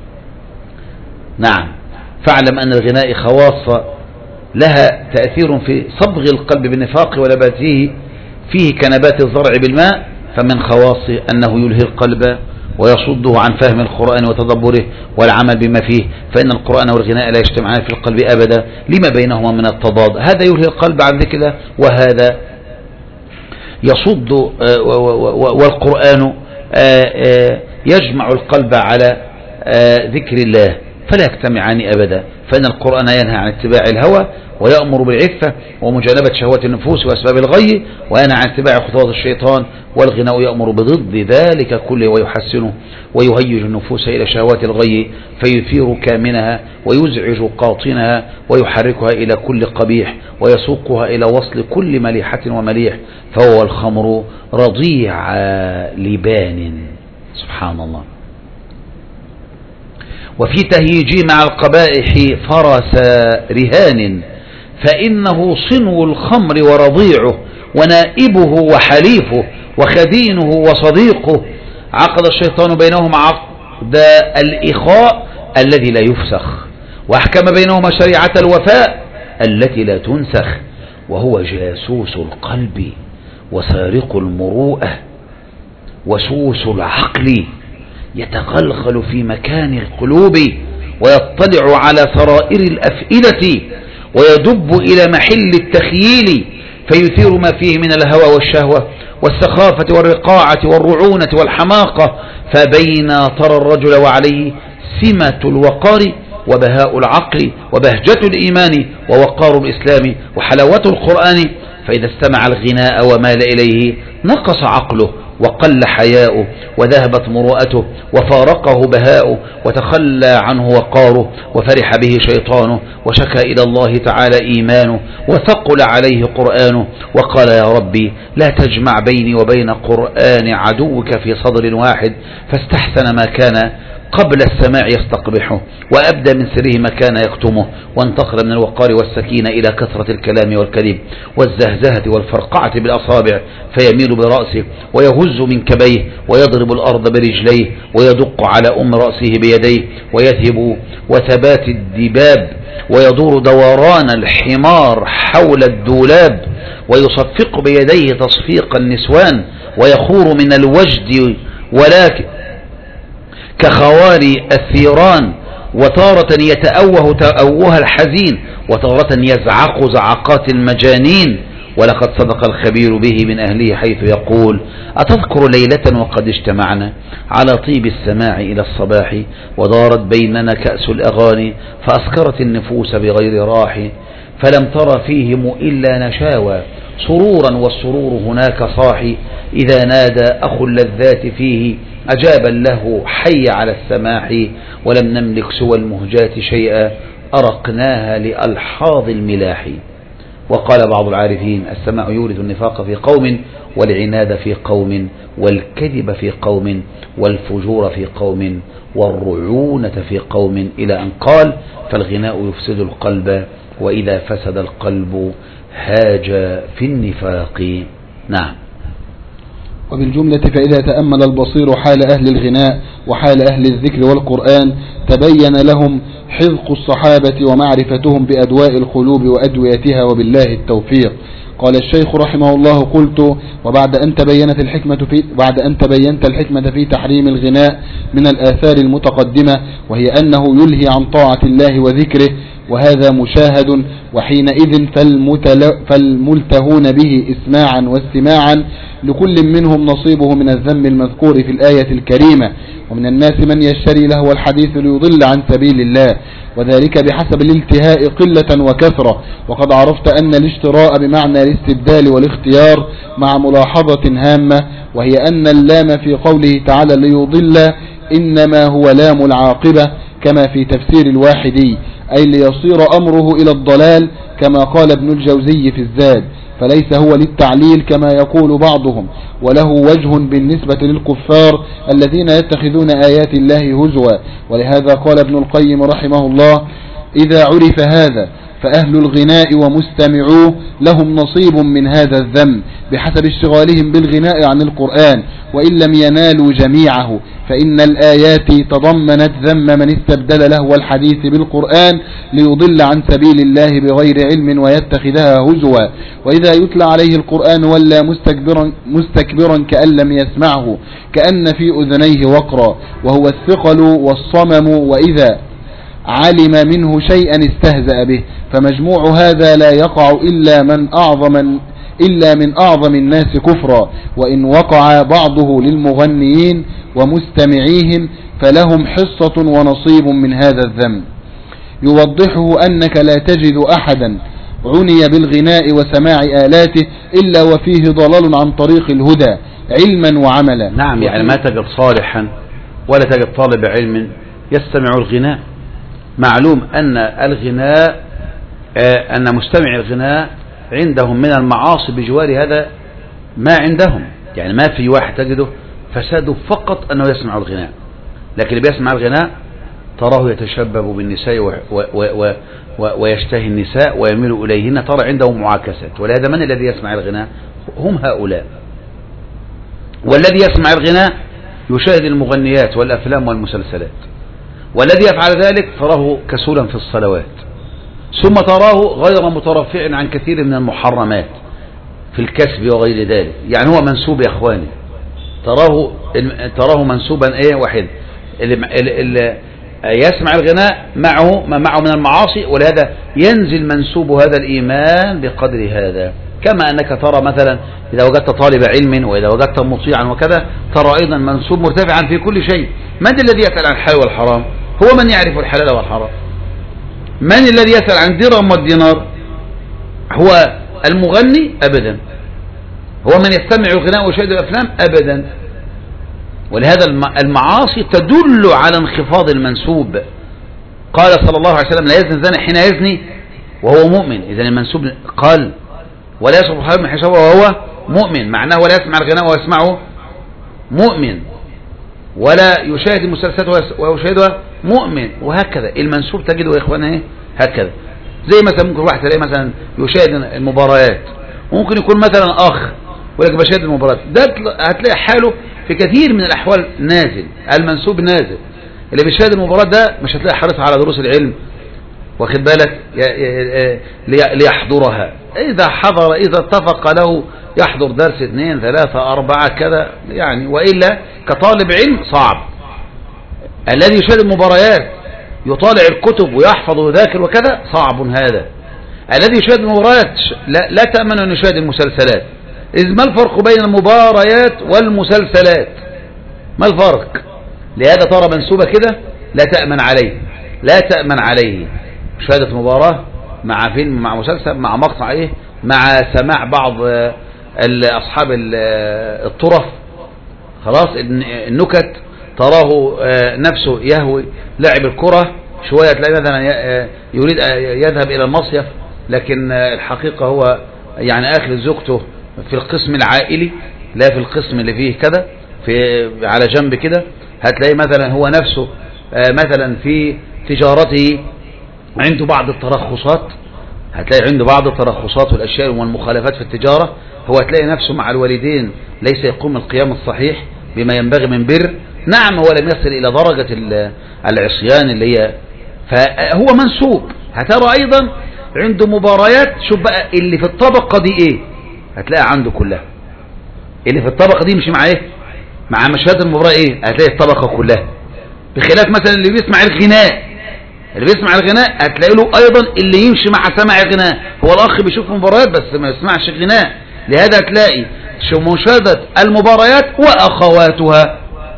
نعم، فاعلم أن الغناء خواص لها تأثير في صبغ القلب بالنفاق ولباته فيه كنبات الزرع بالماء، فمن خواصه أنه يلهي القلب ويصده عن فهم القرآن وتدبره والعمل بما فيه، فإن القرآن والغناء لا يجتمعان في القلب أبدا لما بينهما من التضاد. هذا يلهي القلب عن ذكر الله، وهذا يصد، والقرآن يجمع القلب على ذكر الله، فلا يجتمعان أبدا. فإن القرآن ينهى عن اتباع الهوى ويأمر بالعفة ومجانبة شهوات النفوس وأسباب الغي، وينهى عن اتباع خطوات الشيطان، والغناء يأمر بضد ذلك كله ويحسنه ويهيج النفوس إلى شهوات الغي، فيثير كامنها ويزعج قاطنها ويحركها إلى كل قبيح ويسوقها إلى وصل كل مليحة ومليح، فهو الخمر رضيع لبان. سبحان الله. وفي تهييجه مع القبائح فرس رهان، فإنه صنو الخمر ورضيعه ونائبه وحليفه وخدينه وصديقه. عقد الشيطان بينهما عقد الإخاء الذي لا يفسخ، وأحكم بينهما شريعة الوفاء التي لا تنسخ، وهو جاسوس القلب وسارق المروءة وسوس العقل، يتغلغل في مكان القلوب ويطلع على سرائر الأفئدة ويدب إلى محل التخييل، فيثير ما فيه من الهوى والشهوة والسخافة والرقاعة والرعونة والحماقة. فبين ترى الرجل وعليه سمة الوقار وبهاء العقل وبهجة الإيمان ووقار الإسلام وحلاوة القرآن، فإذا استمع الغناء ومال إليه نقص عقله وقل حياؤه وذهبت مروءته وفارقه بهاؤه وتخلى عنه وقاره وفرح به شيطانه وشكى إلى الله تعالى إيمانه وثقل عليه قرآنه وقال: يا ربي لا تجمع بيني وبين قرآن عدوك في صدر واحد، فاستحسن ما كان قبل السماع يستقبحه وأبدى من سره ما كان يكتمه، وانتقل من الوقار والسكينة إلى كثرة الكلام والكذب والزهزهة والفرقعة بالأصابع، فيميل برأسه ويهز من كبيه ويضرب الأرض برجليه ويدق على رأسه بيديه ويذهب وثبات الدباب ويدور دوران الحمار حول الدولاب ويصفق بيديه تصفيق النسوان ويخور من الوجد ولكن كخواري الثيران، وتارة يتأوه تأوه الحزين وتارة يزعق زعقات المجانين. ولقد صدق الخبير به من أهله حيث يقول: أتذكر ليلة وقد اجتمعنا على طيب السماع إلى الصباح، ودارت بيننا كأس الأغاني فأسكرت النفوس بغير راح، فلم تر فيهم إلا نشاوى سرورا والسرور هناك صاحي إذا نادى أخو اللذات فيه أجابا له حي على السماح ولم نملك سوى المهجات شيئا أرقناها لألحاظ الملاح. وقال بعض العارفين السماع يورث النفاق في قوم والعناد في قوم والكذب في قوم والفجور في قوم والرعونة في قوم إلى أن قال فالغناء يفسد القلب وإذا فسد القلب هاج في النفاق. نعم. وبالجملة فإذا تأمل البصير حال أهل الغناء وحال أهل الذكر والقرآن تبين لهم حذق الصحابة ومعرفتهم بأدواء القلوب وأدويتها وبالله التوفيق. قال الشيخ رحمه الله قلت وبعد أن تبينت الحكمة في تحريم الغناء من الآثار المتقدمة وهي أنه يلهي عن طاعة الله وذكره وهذا مشاهد وحينئذ فالملتهون به اسماعا واستماعا لكل منهم نصيبه من الذم المذكور في الآية الكريمة. ومن الناس من يشتري لهو الحديث ليضل عن سبيل الله وذلك بحسب الالتهاء قلة وكثرة. وقد عرفت أن الاشتراء بمعنى الاستبدال والاختيار مع ملاحظة هامة وهي أن اللام في قوله تعالى ليضل إنما هو لام العاقبة كما في تفسير الواحدي أي ليصير أمره إلى الضلال كما قال ابن الجوزي في الزاد فليس هو للتعليل كما يقول بعضهم وله وجه بالنسبة للكفار الذين يتخذون آيات الله هزوا. ولهذا قال ابن القيم رحمه الله إذا عرف هذا فأهل الغناء ومستمعوه لهم نصيب من هذا الذم بحسب اشتغالهم بالغناء عن القرآن وإن لم ينالوا جميعه فإن الآيات تضمنت ذم من استبدل لهو الحديث بالقرآن ليضل عن سبيل الله بغير علم ويتخذها هزوا. وإذا يتلى عليه القرآن ولا مستكبرا كأن لم يسمعه كأن في أذنيه وقرا وهو الثقل والصمم وإذا علم منه شيئا استهزأ به. فمجموع هذا لا يقع إلا من أعظم الناس كفرا وإن وقع بعضه للمغنيين ومستمعيهم فلهم حصة ونصيب من هذا الذنب. يوضحه أنك لا تجد أحدا عني بالغناء وسماع آلاته إلا وفيه ضلال عن طريق الهدى علما وعملا. نعم، يعني ما تجد صالحا ولا تجد طالب علم يستمع الغناء. معلوم أن الغناء أن مستمع الغناء عندهم من المعاصي بجوار هذا ما عندهم، يعني ما في واحد تجده فساده فقط أنه يسمع الغناء، لكن اللي بيسمع الغناء تراه يتشبب بالنساء ويشتهي النساء ويميل إليهن، ترى عنده معاكسات. ولهذا من الذي يسمع الغناء؟ هم هؤلاء. والذي يسمع الغناء يشاهد المغنيات والأفلام والمسلسلات، والذي يفعل ذلك تراه كسولا في الصلوات، ثم تراه غير مترفع عن كثير من المحرمات في الكسب وغير ذلك. يعني هو منسوب يا اخواني، تراه منسوبا واحد. اللي يسمع الغناء معه ما معه من المعاصي، ولهذا ينزل منسوب هذا الإيمان بقدر هذا. كما أنك ترى مثلا إذا وجدت طالب علم وإذا وجدت مطيعا وكذا ترى أيضا منسوب مرتفعا في كل شيء. من الذي يسأل عن الحلال والحرام؟ هو من يعرف الحلال والحرام. من الذي يسأل عن الدرهم والدينار؟ هو المغني؟ أبدا. هو من يستمع الغناء ويشاهد الأفلام؟ أبدا. ولهذا المعاصي تدل على انخفاض المنسوب. قال صلى الله عليه وسلم لا يزني الزاني حين يزني وهو مؤمن. إذن المنسوب قال ولا يشرب الحرام من حشوه وهو مؤمن، معناه ولا يسمع الغناء ويسمعه مؤمن، ولا يشاهد المسلسلات ويشاهدها مؤمن، وهكذا المنسوب تجده يا إخوانا هكذا. زي مثلا ممكن واحد تلاقي مثلا يشاهد المباريات، وممكن يكون مثلا أخ ولكن بشاهد المباريات، ده هتلاقي حاله في كثير من الأحوال نازل، المنسوب نازل. اللي بيشاهد المباراة ده مش هتلاقي حريص على دروس العلم، واخد بالك، ليحضرها. إذا حضر، إذا اتفق له يحضر درس 2 3 4 كذا يعني، وإلا كطالب علم صعب. الذي يشاهد المباريات يطالع الكتب ويحفظ ويذاكر وكذا صعب هذا. الذي يشاهد المباريات لا تأمن أن يشاهد المسلسلات. إذ ما الفرق بين المباريات والمسلسلات؟ ما الفرق؟ لهذا ترى منسوبة كده لا تأمن عليه، لا تأمن عليه. مشاهدة مباراة مع فيلم مع مسلسل مع مقطع مع سماع بعض أصحاب الطرف، خلاص النكت، تراه نفسه يهوي لعب الكرة شوية، تلاقي مثلا يريد يذهب إلى المصيف، لكن الحقيقة هو يعني آخر زوجته في القسم العائلي لا في القسم اللي فيه كده، في على جنب كده. هتلاقي مثلا هو نفسه مثلا في تجارته عنده بعض الترخصات، هتلاقي عنده بعض الترخصات والأشياء والمخالفات في التجارة. هو هتلاقي نفسه مع الوالدين ليس يقوم القيام الصحيح بما ينبغي من بر. نعم هو لم يصل إلى درجة العصيان اللي هي، فهو منسوب. هترى أيضا عنده مباريات، شوف بقى اللي في الطبقة دي إيه، هتلاقي عنده كلها. اللي في الطبقة دي مش مع إيه، مع مشاهد المباراة إيه، هتلاقي الطبقة كلها. بخلاف مثلا اللي بيسمع الغناء، اللي بيسمع الغناء هتلاقي له أيضا اللي يمشي مع سماع الغناء. هو الأخ بيشوف مباريات بس ما يسمعش غناء، لهذا هتلاقي مشاهدة المباريات وأخواتها،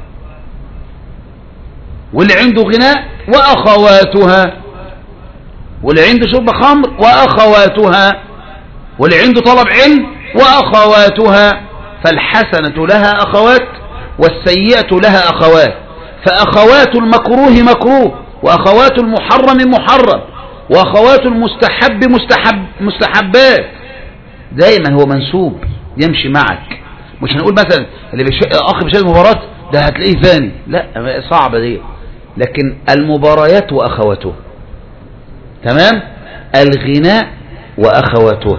واللي عنده غناء وأخواتها، واللي عنده شرب خمر وأخواتها، واللي عنده طلب علم وأخواتها. فالحسنة لها أخوات والسيئة لها أخوات، فأخوات المكروه مكروه، وأخوات المحرم محرم، وأخوات المستحب مستحبات. دائما هو منسوب يمشي معك. مش هنقول مثلا اللي أخ بيشاهد المباراة ده هتلاقيه ثاني، لا صعبة دي. لكن المباريات وأخواته، تمام، الغناء وأخواتها،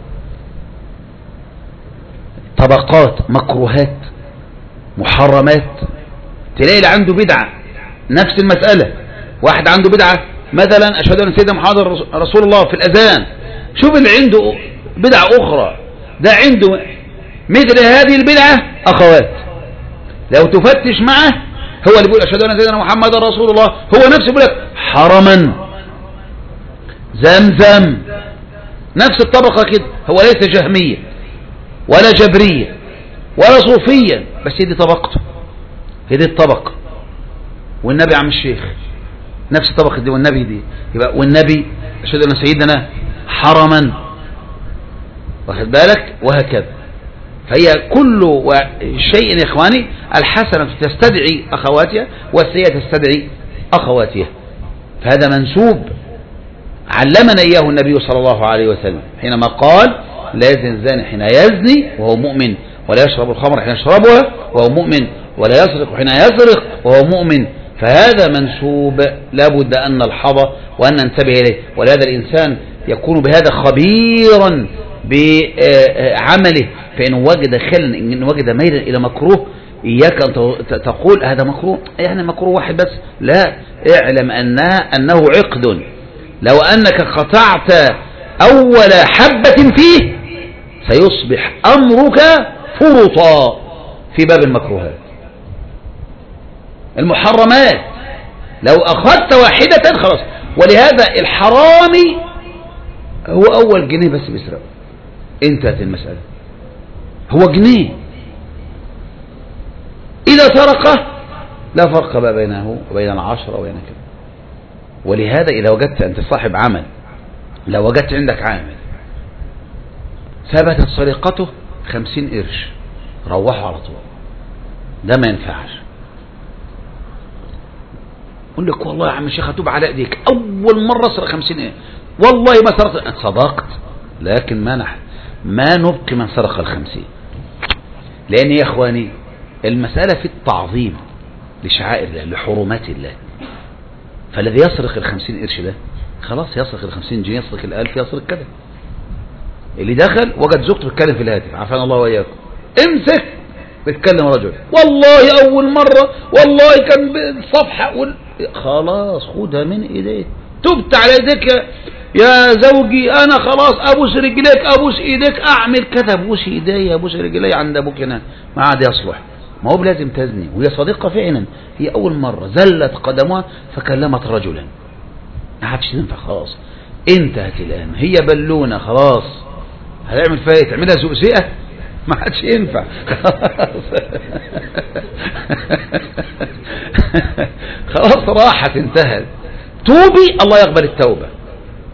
طبقات، مكروهات، محرمات. تلاقي اللي عنده بدعة نفس المسألة. واحد عنده بدعة مثلا أشهد أن سيدنا محمد رسول الله في الأذان، شوف اللي عنده بدعة أخرى، ده عنده مثل هذه البدعة أخوات. لو تفتش معه هو اللي بيقول أشهد أن سيدنا محمد رسول الله، هو نفسه بيقول لك حرما، زمزم، نفس الطبقة كده. هو ليس جهمية ولا جبرية ولا صوفيا، بس هي دي طبقته، هي دي الطبقة. والنبي عم الشيخ نفس الطبقة دي، والنبي دي يبقى، والنبي أشهد أن سيدنا حرما، واخد بالك، وهكذا. فهي كل شيء يا إخواني الحسنة تستدعي أخواتها والسيئة تستدعي أخواتها. فهذا منسوب علمنا إياه النبي صلى الله عليه وسلم حينما قال لا يزني الزاني حين يزني وهو مؤمن، ولا يشرب الخمر حين يشربها وهو مؤمن، ولا يسرق حين يسرق وهو مؤمن. فهذا منسوب لابد أن نلحظ وأن ننتبه إليه. ولهذا الإنسان يكون بهذا خبيرا بعمله، فإن وجد خلا، إن وجد ميلا إلى مكروه، إياك أن تقول هذا مكروه، يعني مكروه واحد بس، لا، اعلم أنه عقد. لو أنك قطعت أول حبة فيه سيصبح أمرك فرطا في باب المكروهات. المحرمات لو أخذت واحدة خلاص. ولهذا الحرامي هو أول جنيه بس بيسرقه، انتهت المسألة، هو جنيه. إذا سرقه لا فرق بقى بينه وبين 10 وبين كده. ولهذا إذا وجدت أنت صاحب عمل، لو وجدت عندك عامل ثبتت سرقته 50 قرش، روحوا على طول، ده ما ينفعش. قل لك والله يا عم الشيخ هتوب على ايديك، أول مرة أسرق 50 قرش والله ما سرقت، صدقت، لكن ما نبقي من سرق 50. لأن يا إخواني المسألة في التعظيم لشعائر الله، لحرمات الله. فالذي يسرق 50 قرش ده خلاص يسرق 50 جنيه، يسرق 1000، يسرق كذا. اللي دخل وجد زوجته بتتكلم في الهاتف، عافانا الله وإياكم، امسك بتكلم رجل، والله أول مرة، والله كان بالصفحة خلاص خدها من إيديك، تبت على إيديك يا زوجي، أنا خلاص أبوس رجليك، أبوس إيديك، أعمل كذا، أبوس إيدي، أبوس رجلي عند أبوك هنا، ما عاد يصلح. ما هو بلازم تزني. وهي صديقة فعلا، هي أول مرة زلت قدمها فكلمت رجلا، ما عادش تنفع خلاص، انتهت الآن، هي بلونة خلاص، هتعمل فايت تعملها زؤزئة، ما عادش ينفع خلاص راحت، انتهت. توبي الله يقبل التوبة،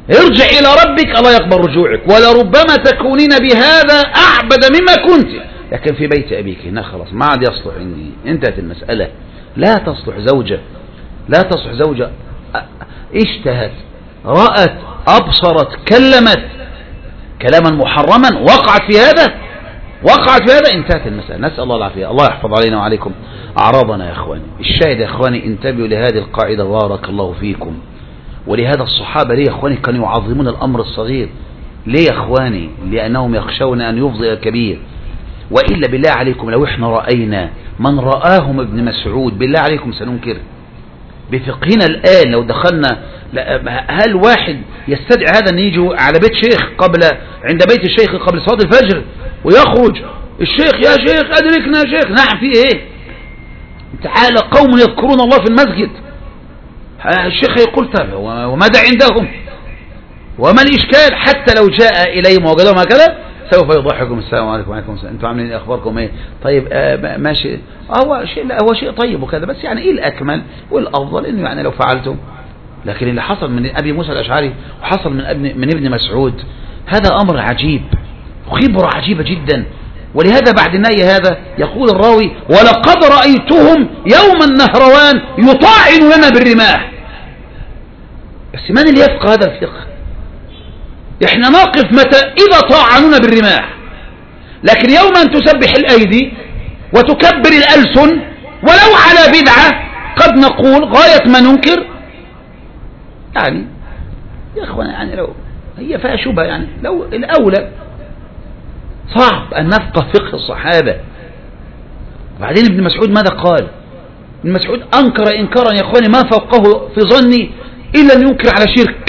ارجع إلى ربك الله يقبل رجوعك، ولربما تكونين بهذا أعبد مما كنت، لكن في بيت أبيك هنا خلاص ما عاد يصلح عندي، انتهت المسألة. لا تصلح زوجة، لا تصلح زوجة اشتهت رأت أبصرت كلمت كلاما محرما وقعت في هذا انتهت المسألة. نسأل الله العافية. الله يحفظ علينا وعليكم أعراضنا يا أخواني. الشاهد يا أخواني انتبهوا لهذه القاعدة بارك الله فيكم. ولهذا الصحابة ليه يا أخواني كانوا يعظمون الأمر الصغير؟ ليه يا أخواني؟ لأنهم يخشون أن يفضي الكبير. وإلا بالله عليكم لو احنا رأينا من رآهم ابن مسعود بالله عليكم سننكر بفقهنا الآن. لو دخلنا هل واحد يستدعي هذا أن يجوا على بيت شيخ عند بيت الشيخ قبل صلاة الفجر ويخرج الشيخ يا شيخ أدركنا يا شيخ؟ نعم في إيه؟ تعالى قوم يذكرون الله في المسجد، الشيخ يقول طب وماذا عندهم وما الإشكال؟ حتى لو جاء إليهم ووجدهم هكذا سوف يضحكم. السلام عليكم وعليكم السلام، انتم عاملين ايه؟ اخباركم ايه؟ طيب ماشي. هو شيء طيب وكذا، بس يعني ايه الاكمل والافضل انه يعني لو فعلتم. لكن اللي حصل من ابي موسى الاشعري وحصل من ابن مسعود هذا امر عجيب، خبرة عجيبة جدا. ولهذا بعد النهي هذا يقول الراوي ولقد رأيتهم يوم النهروان يطاعن لنا بالرماح. بس من اللي يفقه هذا الفقه؟ احنا نقف متى اذا طاعنونا بالرماح، لكن يوم ان تسبح الايدي وتكبر الالسن ولو على بدعة قد نقول غاية ما ننكر. يعني يا اخوانا يعني لو هي فيها شبهة يعني لو الاولى صعب ان نفقه فقه الصحابة. بعدين ابن مسعود ماذا قال؟ ابن مسعود انكر انكارا يا اخواني ما فوقه في ظني الا ان ينكر على شرك.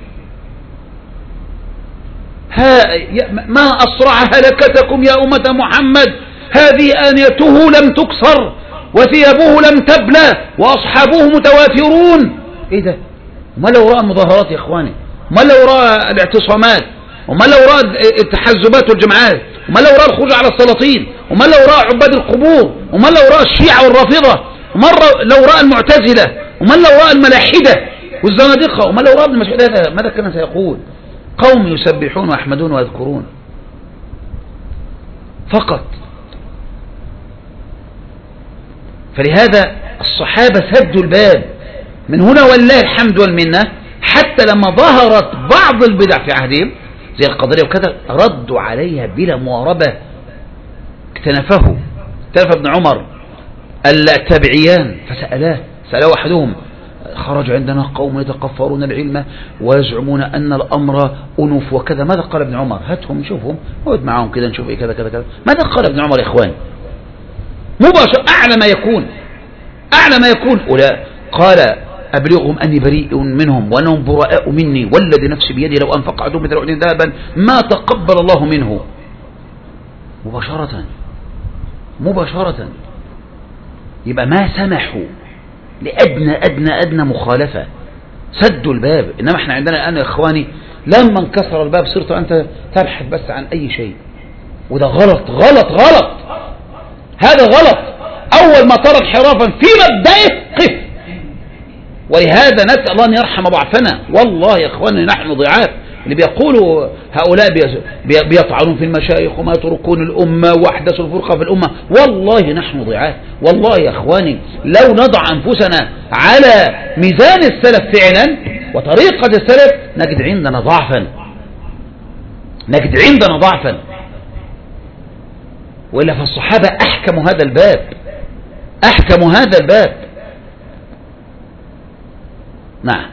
ما أسرع هلكتكم يا أمة محمد، هذه آنيته لم تكسر وثيابه لم تبلى وأصحابه متوافرون. إيه ده؟ ما لو رأى المظاهرات يا إخواني، ما لو رأى الاعتصامات، وما لو رأى التحزبات والجماعات، وما لو رأى الخروج على السلاطين، وما لو رأى عباد القبور، وما لو رأى الشيعة والرافضة، وما لو رأى المعتزلة، وما لو رأى الملاحدة والزنادقة، وما لو رأى ابن مسعود هذا ماذا كان سيقول؟ قوم يسبحون ويحمدون ويذكرون فقط. فلهذا الصحابة سدوا الباب من هنا ولله الحمد والمنة، حتى لما ظهرت بعض البدع في عهدهم زي القدرية وكذا ردوا عليها بلا مواربة. اكتنفه ابن عمر التابعيان سألاه أحدهم خرج عندنا قوم يتقفرون العلم ويزعمون أن الأمر أنف وكذا، ماذا قال ابن عمر؟ هاتهم نشوفهم نقعد معهم كذا نشوف إيه كذا كذا كذا. ماذا قال ابن عمر يا إخوان؟ مباشر أعلى ما يكون أولا قال أبلغهم أني بريء منهم وأنهم براء مني والذي نفسي بيدي لو أنفق عدوهم مثل أحد ذهبا ما تقبل الله منه. مباشرة يبقى ما سمحوا لأدنى مخالفة، سدوا الباب. إنما احنا عندنا الآن يا إخواني لما انكسر الباب صرت أنت تبحث بس عن أي شيء، وده غلط. هذا غلط. أول ما ترى انحرافا في مبدئه قف. ولهذا نسأل الله أن يرحم ضعفنا. والله يا إخواني نحن ضعاف. اللي بيقولوا هؤلاء بيطعنون في المشايخ وما يتركون الأمة واحدثوا الفرقة في الأمة، والله نحن ضعاف. والله يا إخواني لو نضع أنفسنا على ميزان السلف فعلا وطريقة السلف نجد عندنا ضعفا. وإلا فالصحابة أحكموا هذا الباب. نعم.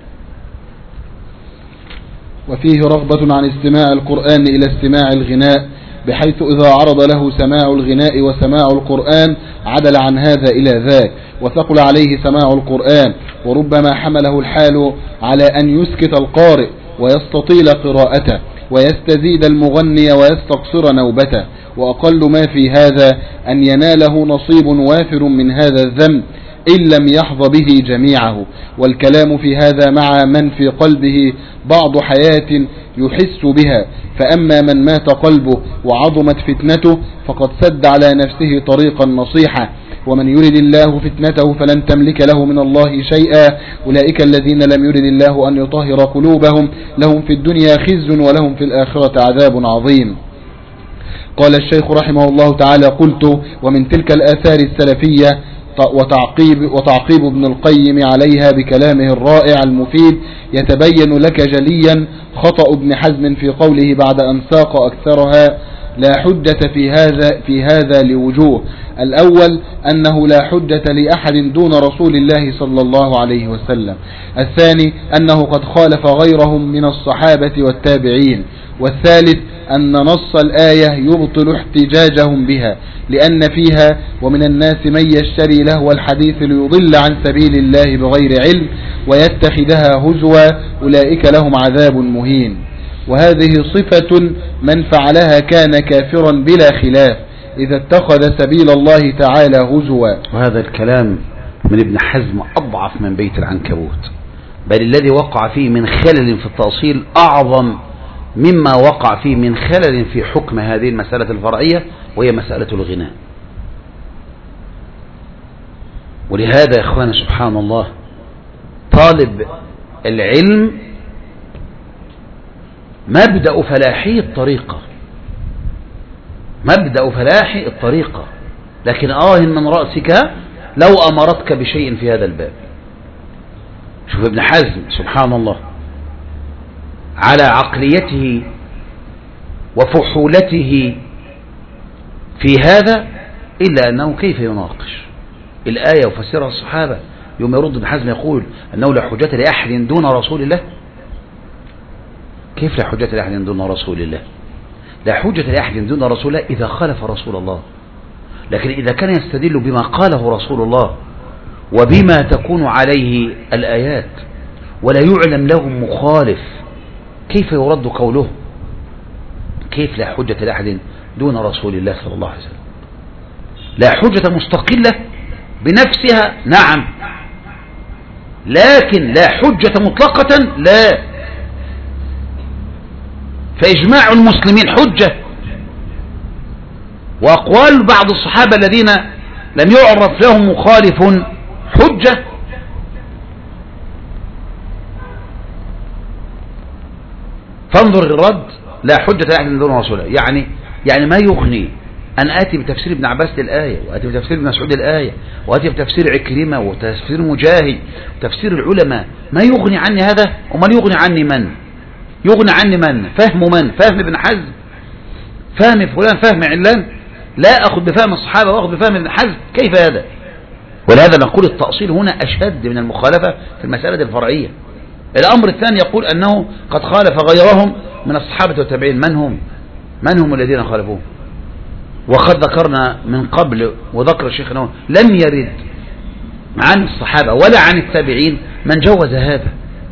وفيه رغبة عن استماع القرآن إلى استماع الغناء، بحيث إذا عرض له سماع الغناء وسماع القرآن عدل عن هذا إلى ذاك وثقل عليه سماع القرآن، وربما حمله الحال على أن يسكت القارئ ويستطيل قراءته ويستزيد المغني ويستقصر نوبته. وأقل ما في هذا أن يناله نصيب وافر من هذا الذنب إن لم يحظى به جميعه. والكلام في هذا مع من في قلبه بعض حياة يحس بها. فأما من مات قلبه وعظمت فتنته فقد سد على نفسه طريق النصيحة ومن يرد الله فتنته فلن تملك له من الله شيئا أولئك الذين لم يرد الله أن يطهر قلوبهم لهم في الدنيا خزي ولهم في الآخرة عذاب عظيم. قال الشيخ رحمه الله تعالى: قلت: ومن تلك الآثار السلفية وتعقيب ابن القيم عليها بكلامه الرائع المفيد يتبين لك جليا خطأ ابن حزم في قوله بعد أن ساق أكثرها: لا حجة في هذا لوجوه. الأول أنه لا حجة لأحد دون رسول الله صلى الله عليه وسلم. الثاني أنه قد خالف غيرهم من الصحابة والتابعين. والثالث أن نص الآية يبطل احتجاجهم بها، لأن فيها: ومن الناس من يشتري لهو الحديث ليضل عن سبيل الله بغير علم ويتخذها هزوا أولئك لهم عذاب مهين. وهذه صفة من فعلها كان كافرا بلا خلاف إذا اتخذ سبيل الله تعالى هزوا. وهذا الكلام من ابن حزم أضعف من بيت العنكبوت، بل الذي وقع فيه من خلل في التأصيل أعظم مما وقع فيه من خلل في حكم هذه المسألة الفرعية، وهي مسألة الغناء. ولهذا يا إخوانا سبحان الله، طالب العلم مبدأ فلاحي الطريقة، مبدأ فلاحي الطريقة، لكن من رأسك لو أمرتك بشيء في هذا الباب. شوف ابن حزم سبحان الله على عقليته وفحولته في هذا، إلا أنه كيف يناقش الآية وفسرها الصحابة يوم يرد ابن حزم يقول أنه لا حجة لأحد دون رسول الله. كيف لا حجة لأحد دون رسول الله؟ لا حجة لأحد دون رسول الله إذا خالف رسول الله، لكن إذا كان يستدل بما قاله رسول الله وبما تكون عليه الآيات ولا يعلم له مخالف، كيف يرد قوله؟ كيف لا حجة لأحد دون رسول الله صلى الله عليه وسلم؟ لا حجة مستقلة بنفسها نعم، لكن لا حجة مطلقة لا. فإجماع المسلمين حجة، وأقوال بعض الصحابة الذين لم يعرف لهم مخالف حجة. فانظر الرد: لا حجة لأحد دون رسول الله، يعني ما يغني أن آتي بتفسير ابن عباس للآية، وآتي بتفسير ابن مسعود الآية، وآتي بتفسير عكرمة وتفسير مجاهد وتفسير العلماء. ما يغني عني هذا؟ ومن يغني عني من؟ يغني عني من؟ فهم ابن حزم، فهم فلان، فهم علان. لا أخذ بفهم الصحابة وأخذ بفهم ابن حزم، كيف هذا؟ ولهذا نقول التأصيل هنا أشد من المخالفة في المسألة الفرعية. الأمر الثاني يقول أنه قد خالف غيرهم من الصحابة والتابعين. من هم الذين خالفوه؟ وقد ذكرنا من قبل وذكر الشيخ أنه لم يرد عن الصحابة ولا عن التابعين من جوز هذا،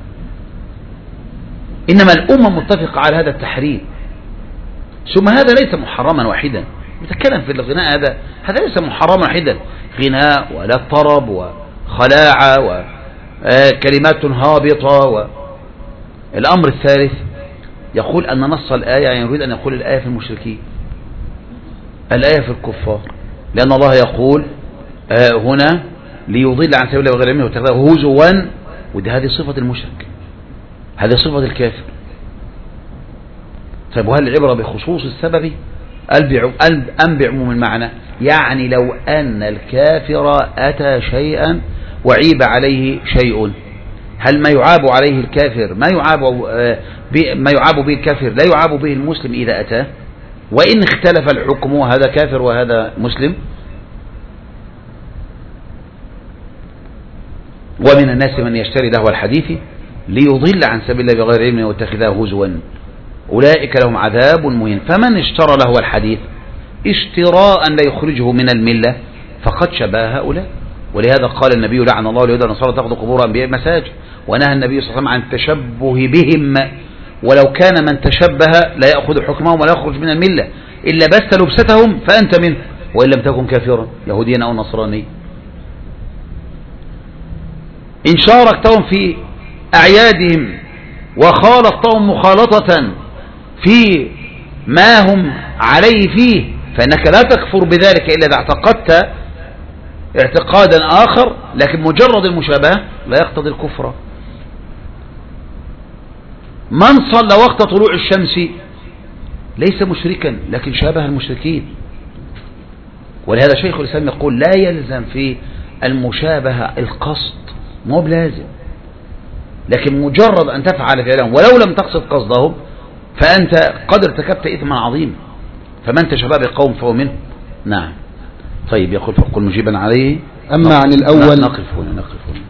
إنما الأمة متفقة على هذا التحريم. ثم هذا ليس محرما واحدا، نتكلم في الغناء، هذا ليس محرما واحدا، غناء ولا طرب وخلاعة وكلمات هابطة. الأمر الثالث يقول أن نص الآية، يعني يريد أن يقول الآية في المشركين، الآية في الكفار، لأن الله يقول هنا ليضل عن سبيل الله بغير علم واتخذه هزوا، هذه صفة المشرك، هذه صفة الكافر. طيب وهل العبرة بخصوص السبب أم بعموم المعنى؟ يعني لو أن الكافر أتى شيئا وعيب عليه شيء، هل ما يعاب عليه الكافر ما يعاب به الكافر لا يعاب به المسلم إذا أتاه، وإن اختلف الحكم هذا كافر وهذا مسلم؟ ومن الناس من يشتري لهو الحديث ليضل عن سبيل الله بغير علم واتخذه هزوا أولئك لهم عذاب مهين. فمن اشترى لهو الحديث اشتراء لا يخرجه من الملة فقد شبه هؤلاء. ولهذا قال النبي لعن الله اليهود والنصارى تأخذ قبور أنبياء مساجد، ونهى النبي صلى الله عليه وسلم عن التشبه بهم، ولو كان من تشبه لا يأخذ حكمهم ولا يخرج من الملة إلا بس لبستهم فأنت منه، وإن لم تكن كافرا يهوديا أو نصرانيا. إن شاركتهم في أعيادهم وخالطتهم مخالطة في ما هم عليه فيه فإنك لا تكفر بذلك إلا إذا اعتقدت اعتقادا آخر، لكن مجرد المشابهة لا يقتضي الكفر. من صلى وقت طلوع الشمس ليس مشركا، لكن شابه المشركين. ولهذا شيخ الإسلام يقول لا يلزم في المشابهة القصد، مو بلازم، لكن مجرد أن تفعل فعلهم ولو لم تقصد قصدهم فأنت قد ارتكبت إثما عظيما، فمن تشبه بقوم فهو منه. نعم. طيب، يقول فقل مجيبا عليه. أما عن الأول نقف هنا.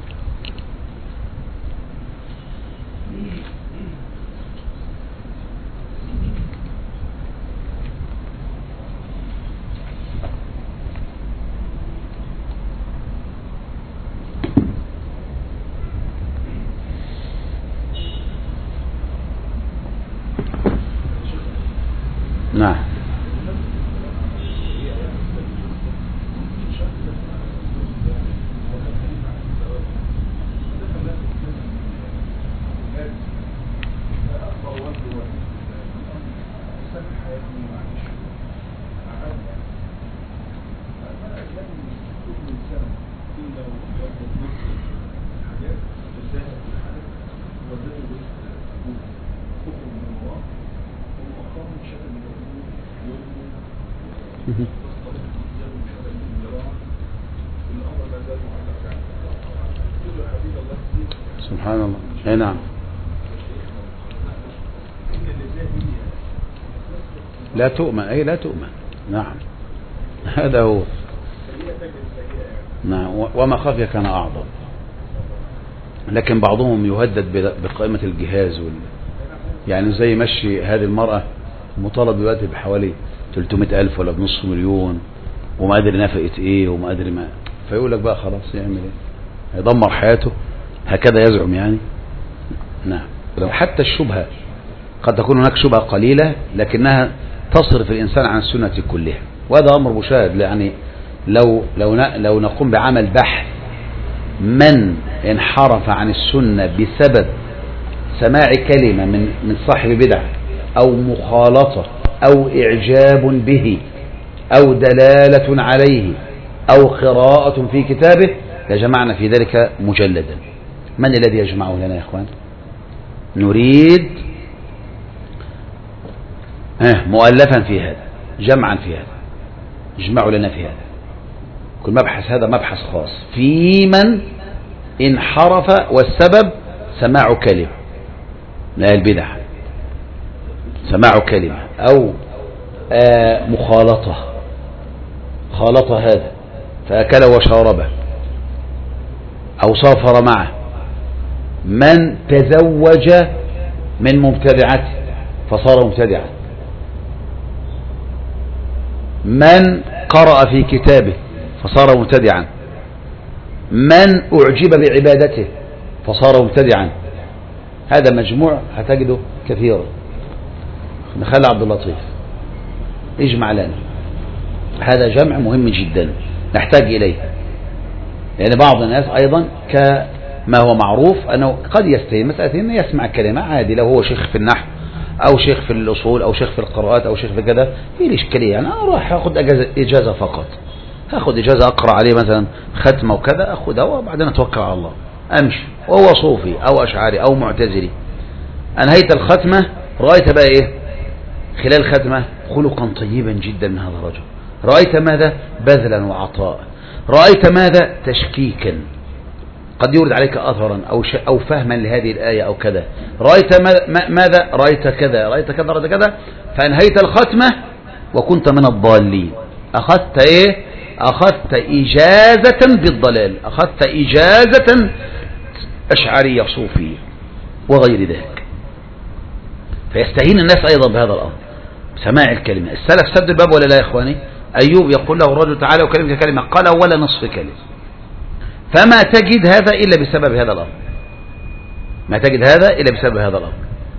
نعم. سبحان الله. اي نعم. لا تؤمن، اي لا تؤمن. نعم، هذا هو. نعم. وما خفي كان اعظم. لكن بعضهم يهدد بقائمة الجهاز يعني زي مشي هذه المرأة مطالب دلوقتي بحوالي 300,000 ولا بنصف مليون، وما أدري نفقت ايه وما أدري ما، فيقول لك بقى خلاص يعمل ايه، هيدمر حياته، هكذا يزعم يعني. نعم. حتى الشبهة قد تكون هناك شبهة قليلة لكنها تصرف الإنسان عن السنة كلها، وهذا أمر مشاهد. يعني لو نقوم بعمل بحث من انحرف عن السنة بسبب سماع كلمة من صاحب بدعة أو مخالطة أو إعجاب به أو دلالة عليه أو قراءة في كتابه لجمعنا في ذلك مجلدا. من الذي يجمعه لنا يا إخوان؟ نريد مؤلفا في هذا، جمعا في هذا، اجمعوا لنا في هذا. كل مبحث هذا مبحث خاص في من انحرف والسبب سماع كلمة لا البدع، سماع كلمة أو مخالطة، خالط هذا فأكل وشاربه أو سافر معه، من تزوج من مبتدعته فصار مبتدعا، من قرأ في كتابه فصار مبتدعا، من أعجب بعبادته فصار مبتدعا. هذا مجموع هتجده كثيرا. نخلي عبد اللطيف اجمع لنا، هذا جمع مهم جدا نحتاج إليه، لأن بعض الناس أيضا كما هو معروف أنه قد يستهين مسألة أنه يسمع كلمة عادي، لو هو شيخ في النحو أو شيخ في الأصول أو شيخ في القراءات أو شيخ في كذا، في الإشكالية يعني أنا أروح أخذ إجازة فقط، أخذ إجازة أقرأ عليه مثلا ختمة وكذا، أخذها وبعدين أتوكل على الله أمشي. وهو صوفي أو أشعري أو معتزلي، أنهيت الختمة رأيت بقى إيه خلال الختمة؟ خلقا طيبا جدا من هذا الرجل، رأيت ماذا؟ بذلا وعطاء، رأيت ماذا؟ تشكيكا، قد يورد عليك أثرا أو فهما لهذه الآية أو كذا، رأيت ماذا؟ رأيت كذا، رأيت كذا، رأيت كذا، فأنهيت الختمة وكنت من الضالين. أخذت إيه؟ أخذت إجازة بالضلال، أخذت إجازة أشعرية صوفية وغير ذلك. فيستهين الناس أيضا بهذا الأمر، سماع الكلمة. السلف سد الباب ولا لا يا إخواني؟ أيوب يقول له الرجل تعالى وكلمة كلمة، قال ولا نصف كلمة. فما تجد هذا إلا بسبب هذا الأمر، ما تجد هذا إلا بسبب هذا الأمر،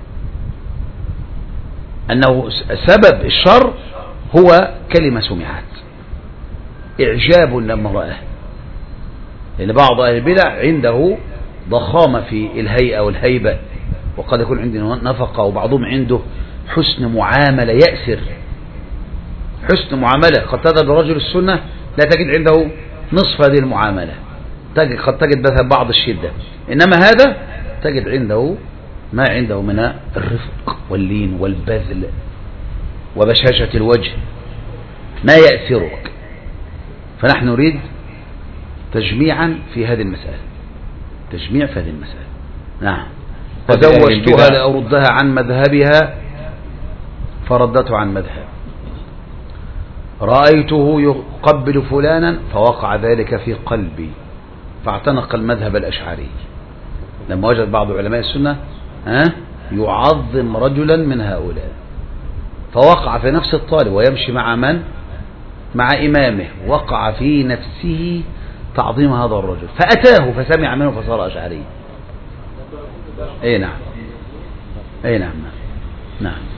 أنه سبب الشر هو كلمة سمعت، إعجاب لما رآه. لأن بعض أهل البدع عنده ضخامة في الهيئة والهيبة، وقد يكون عنده نفقة، وبعضهم عنده حسن معاملة يأسر، حسن معاملة. قد تذهب لرجل السنة لا تجد عنده نصف هذه المعاملة، قد تجد مثلا بعض الشدة، إنما هذا تجد عنده ما عنده من الرفق واللين والبذل وبشاشة الوجه ما يأثرك. فنحن نريد تجميعا في هذه المسألة، تجميع في هذه المسألة. نعم. تزوجتها لأردها عن مذهبها فردته عن مذهب. رأيته يقبل فلانا فوقع ذلك في قلبي فاعتنق المذهب الأشعري. لما وجد بعض علماء السنة يعظم رجلا من هؤلاء فوقع في نفس الطالب ويمشي مع من؟ مع إمامه، وقع في نفسه تعظيم هذا الرجل فأتاه فسمع منه فصار أشعري. اي نعم، اي نعم، نعم.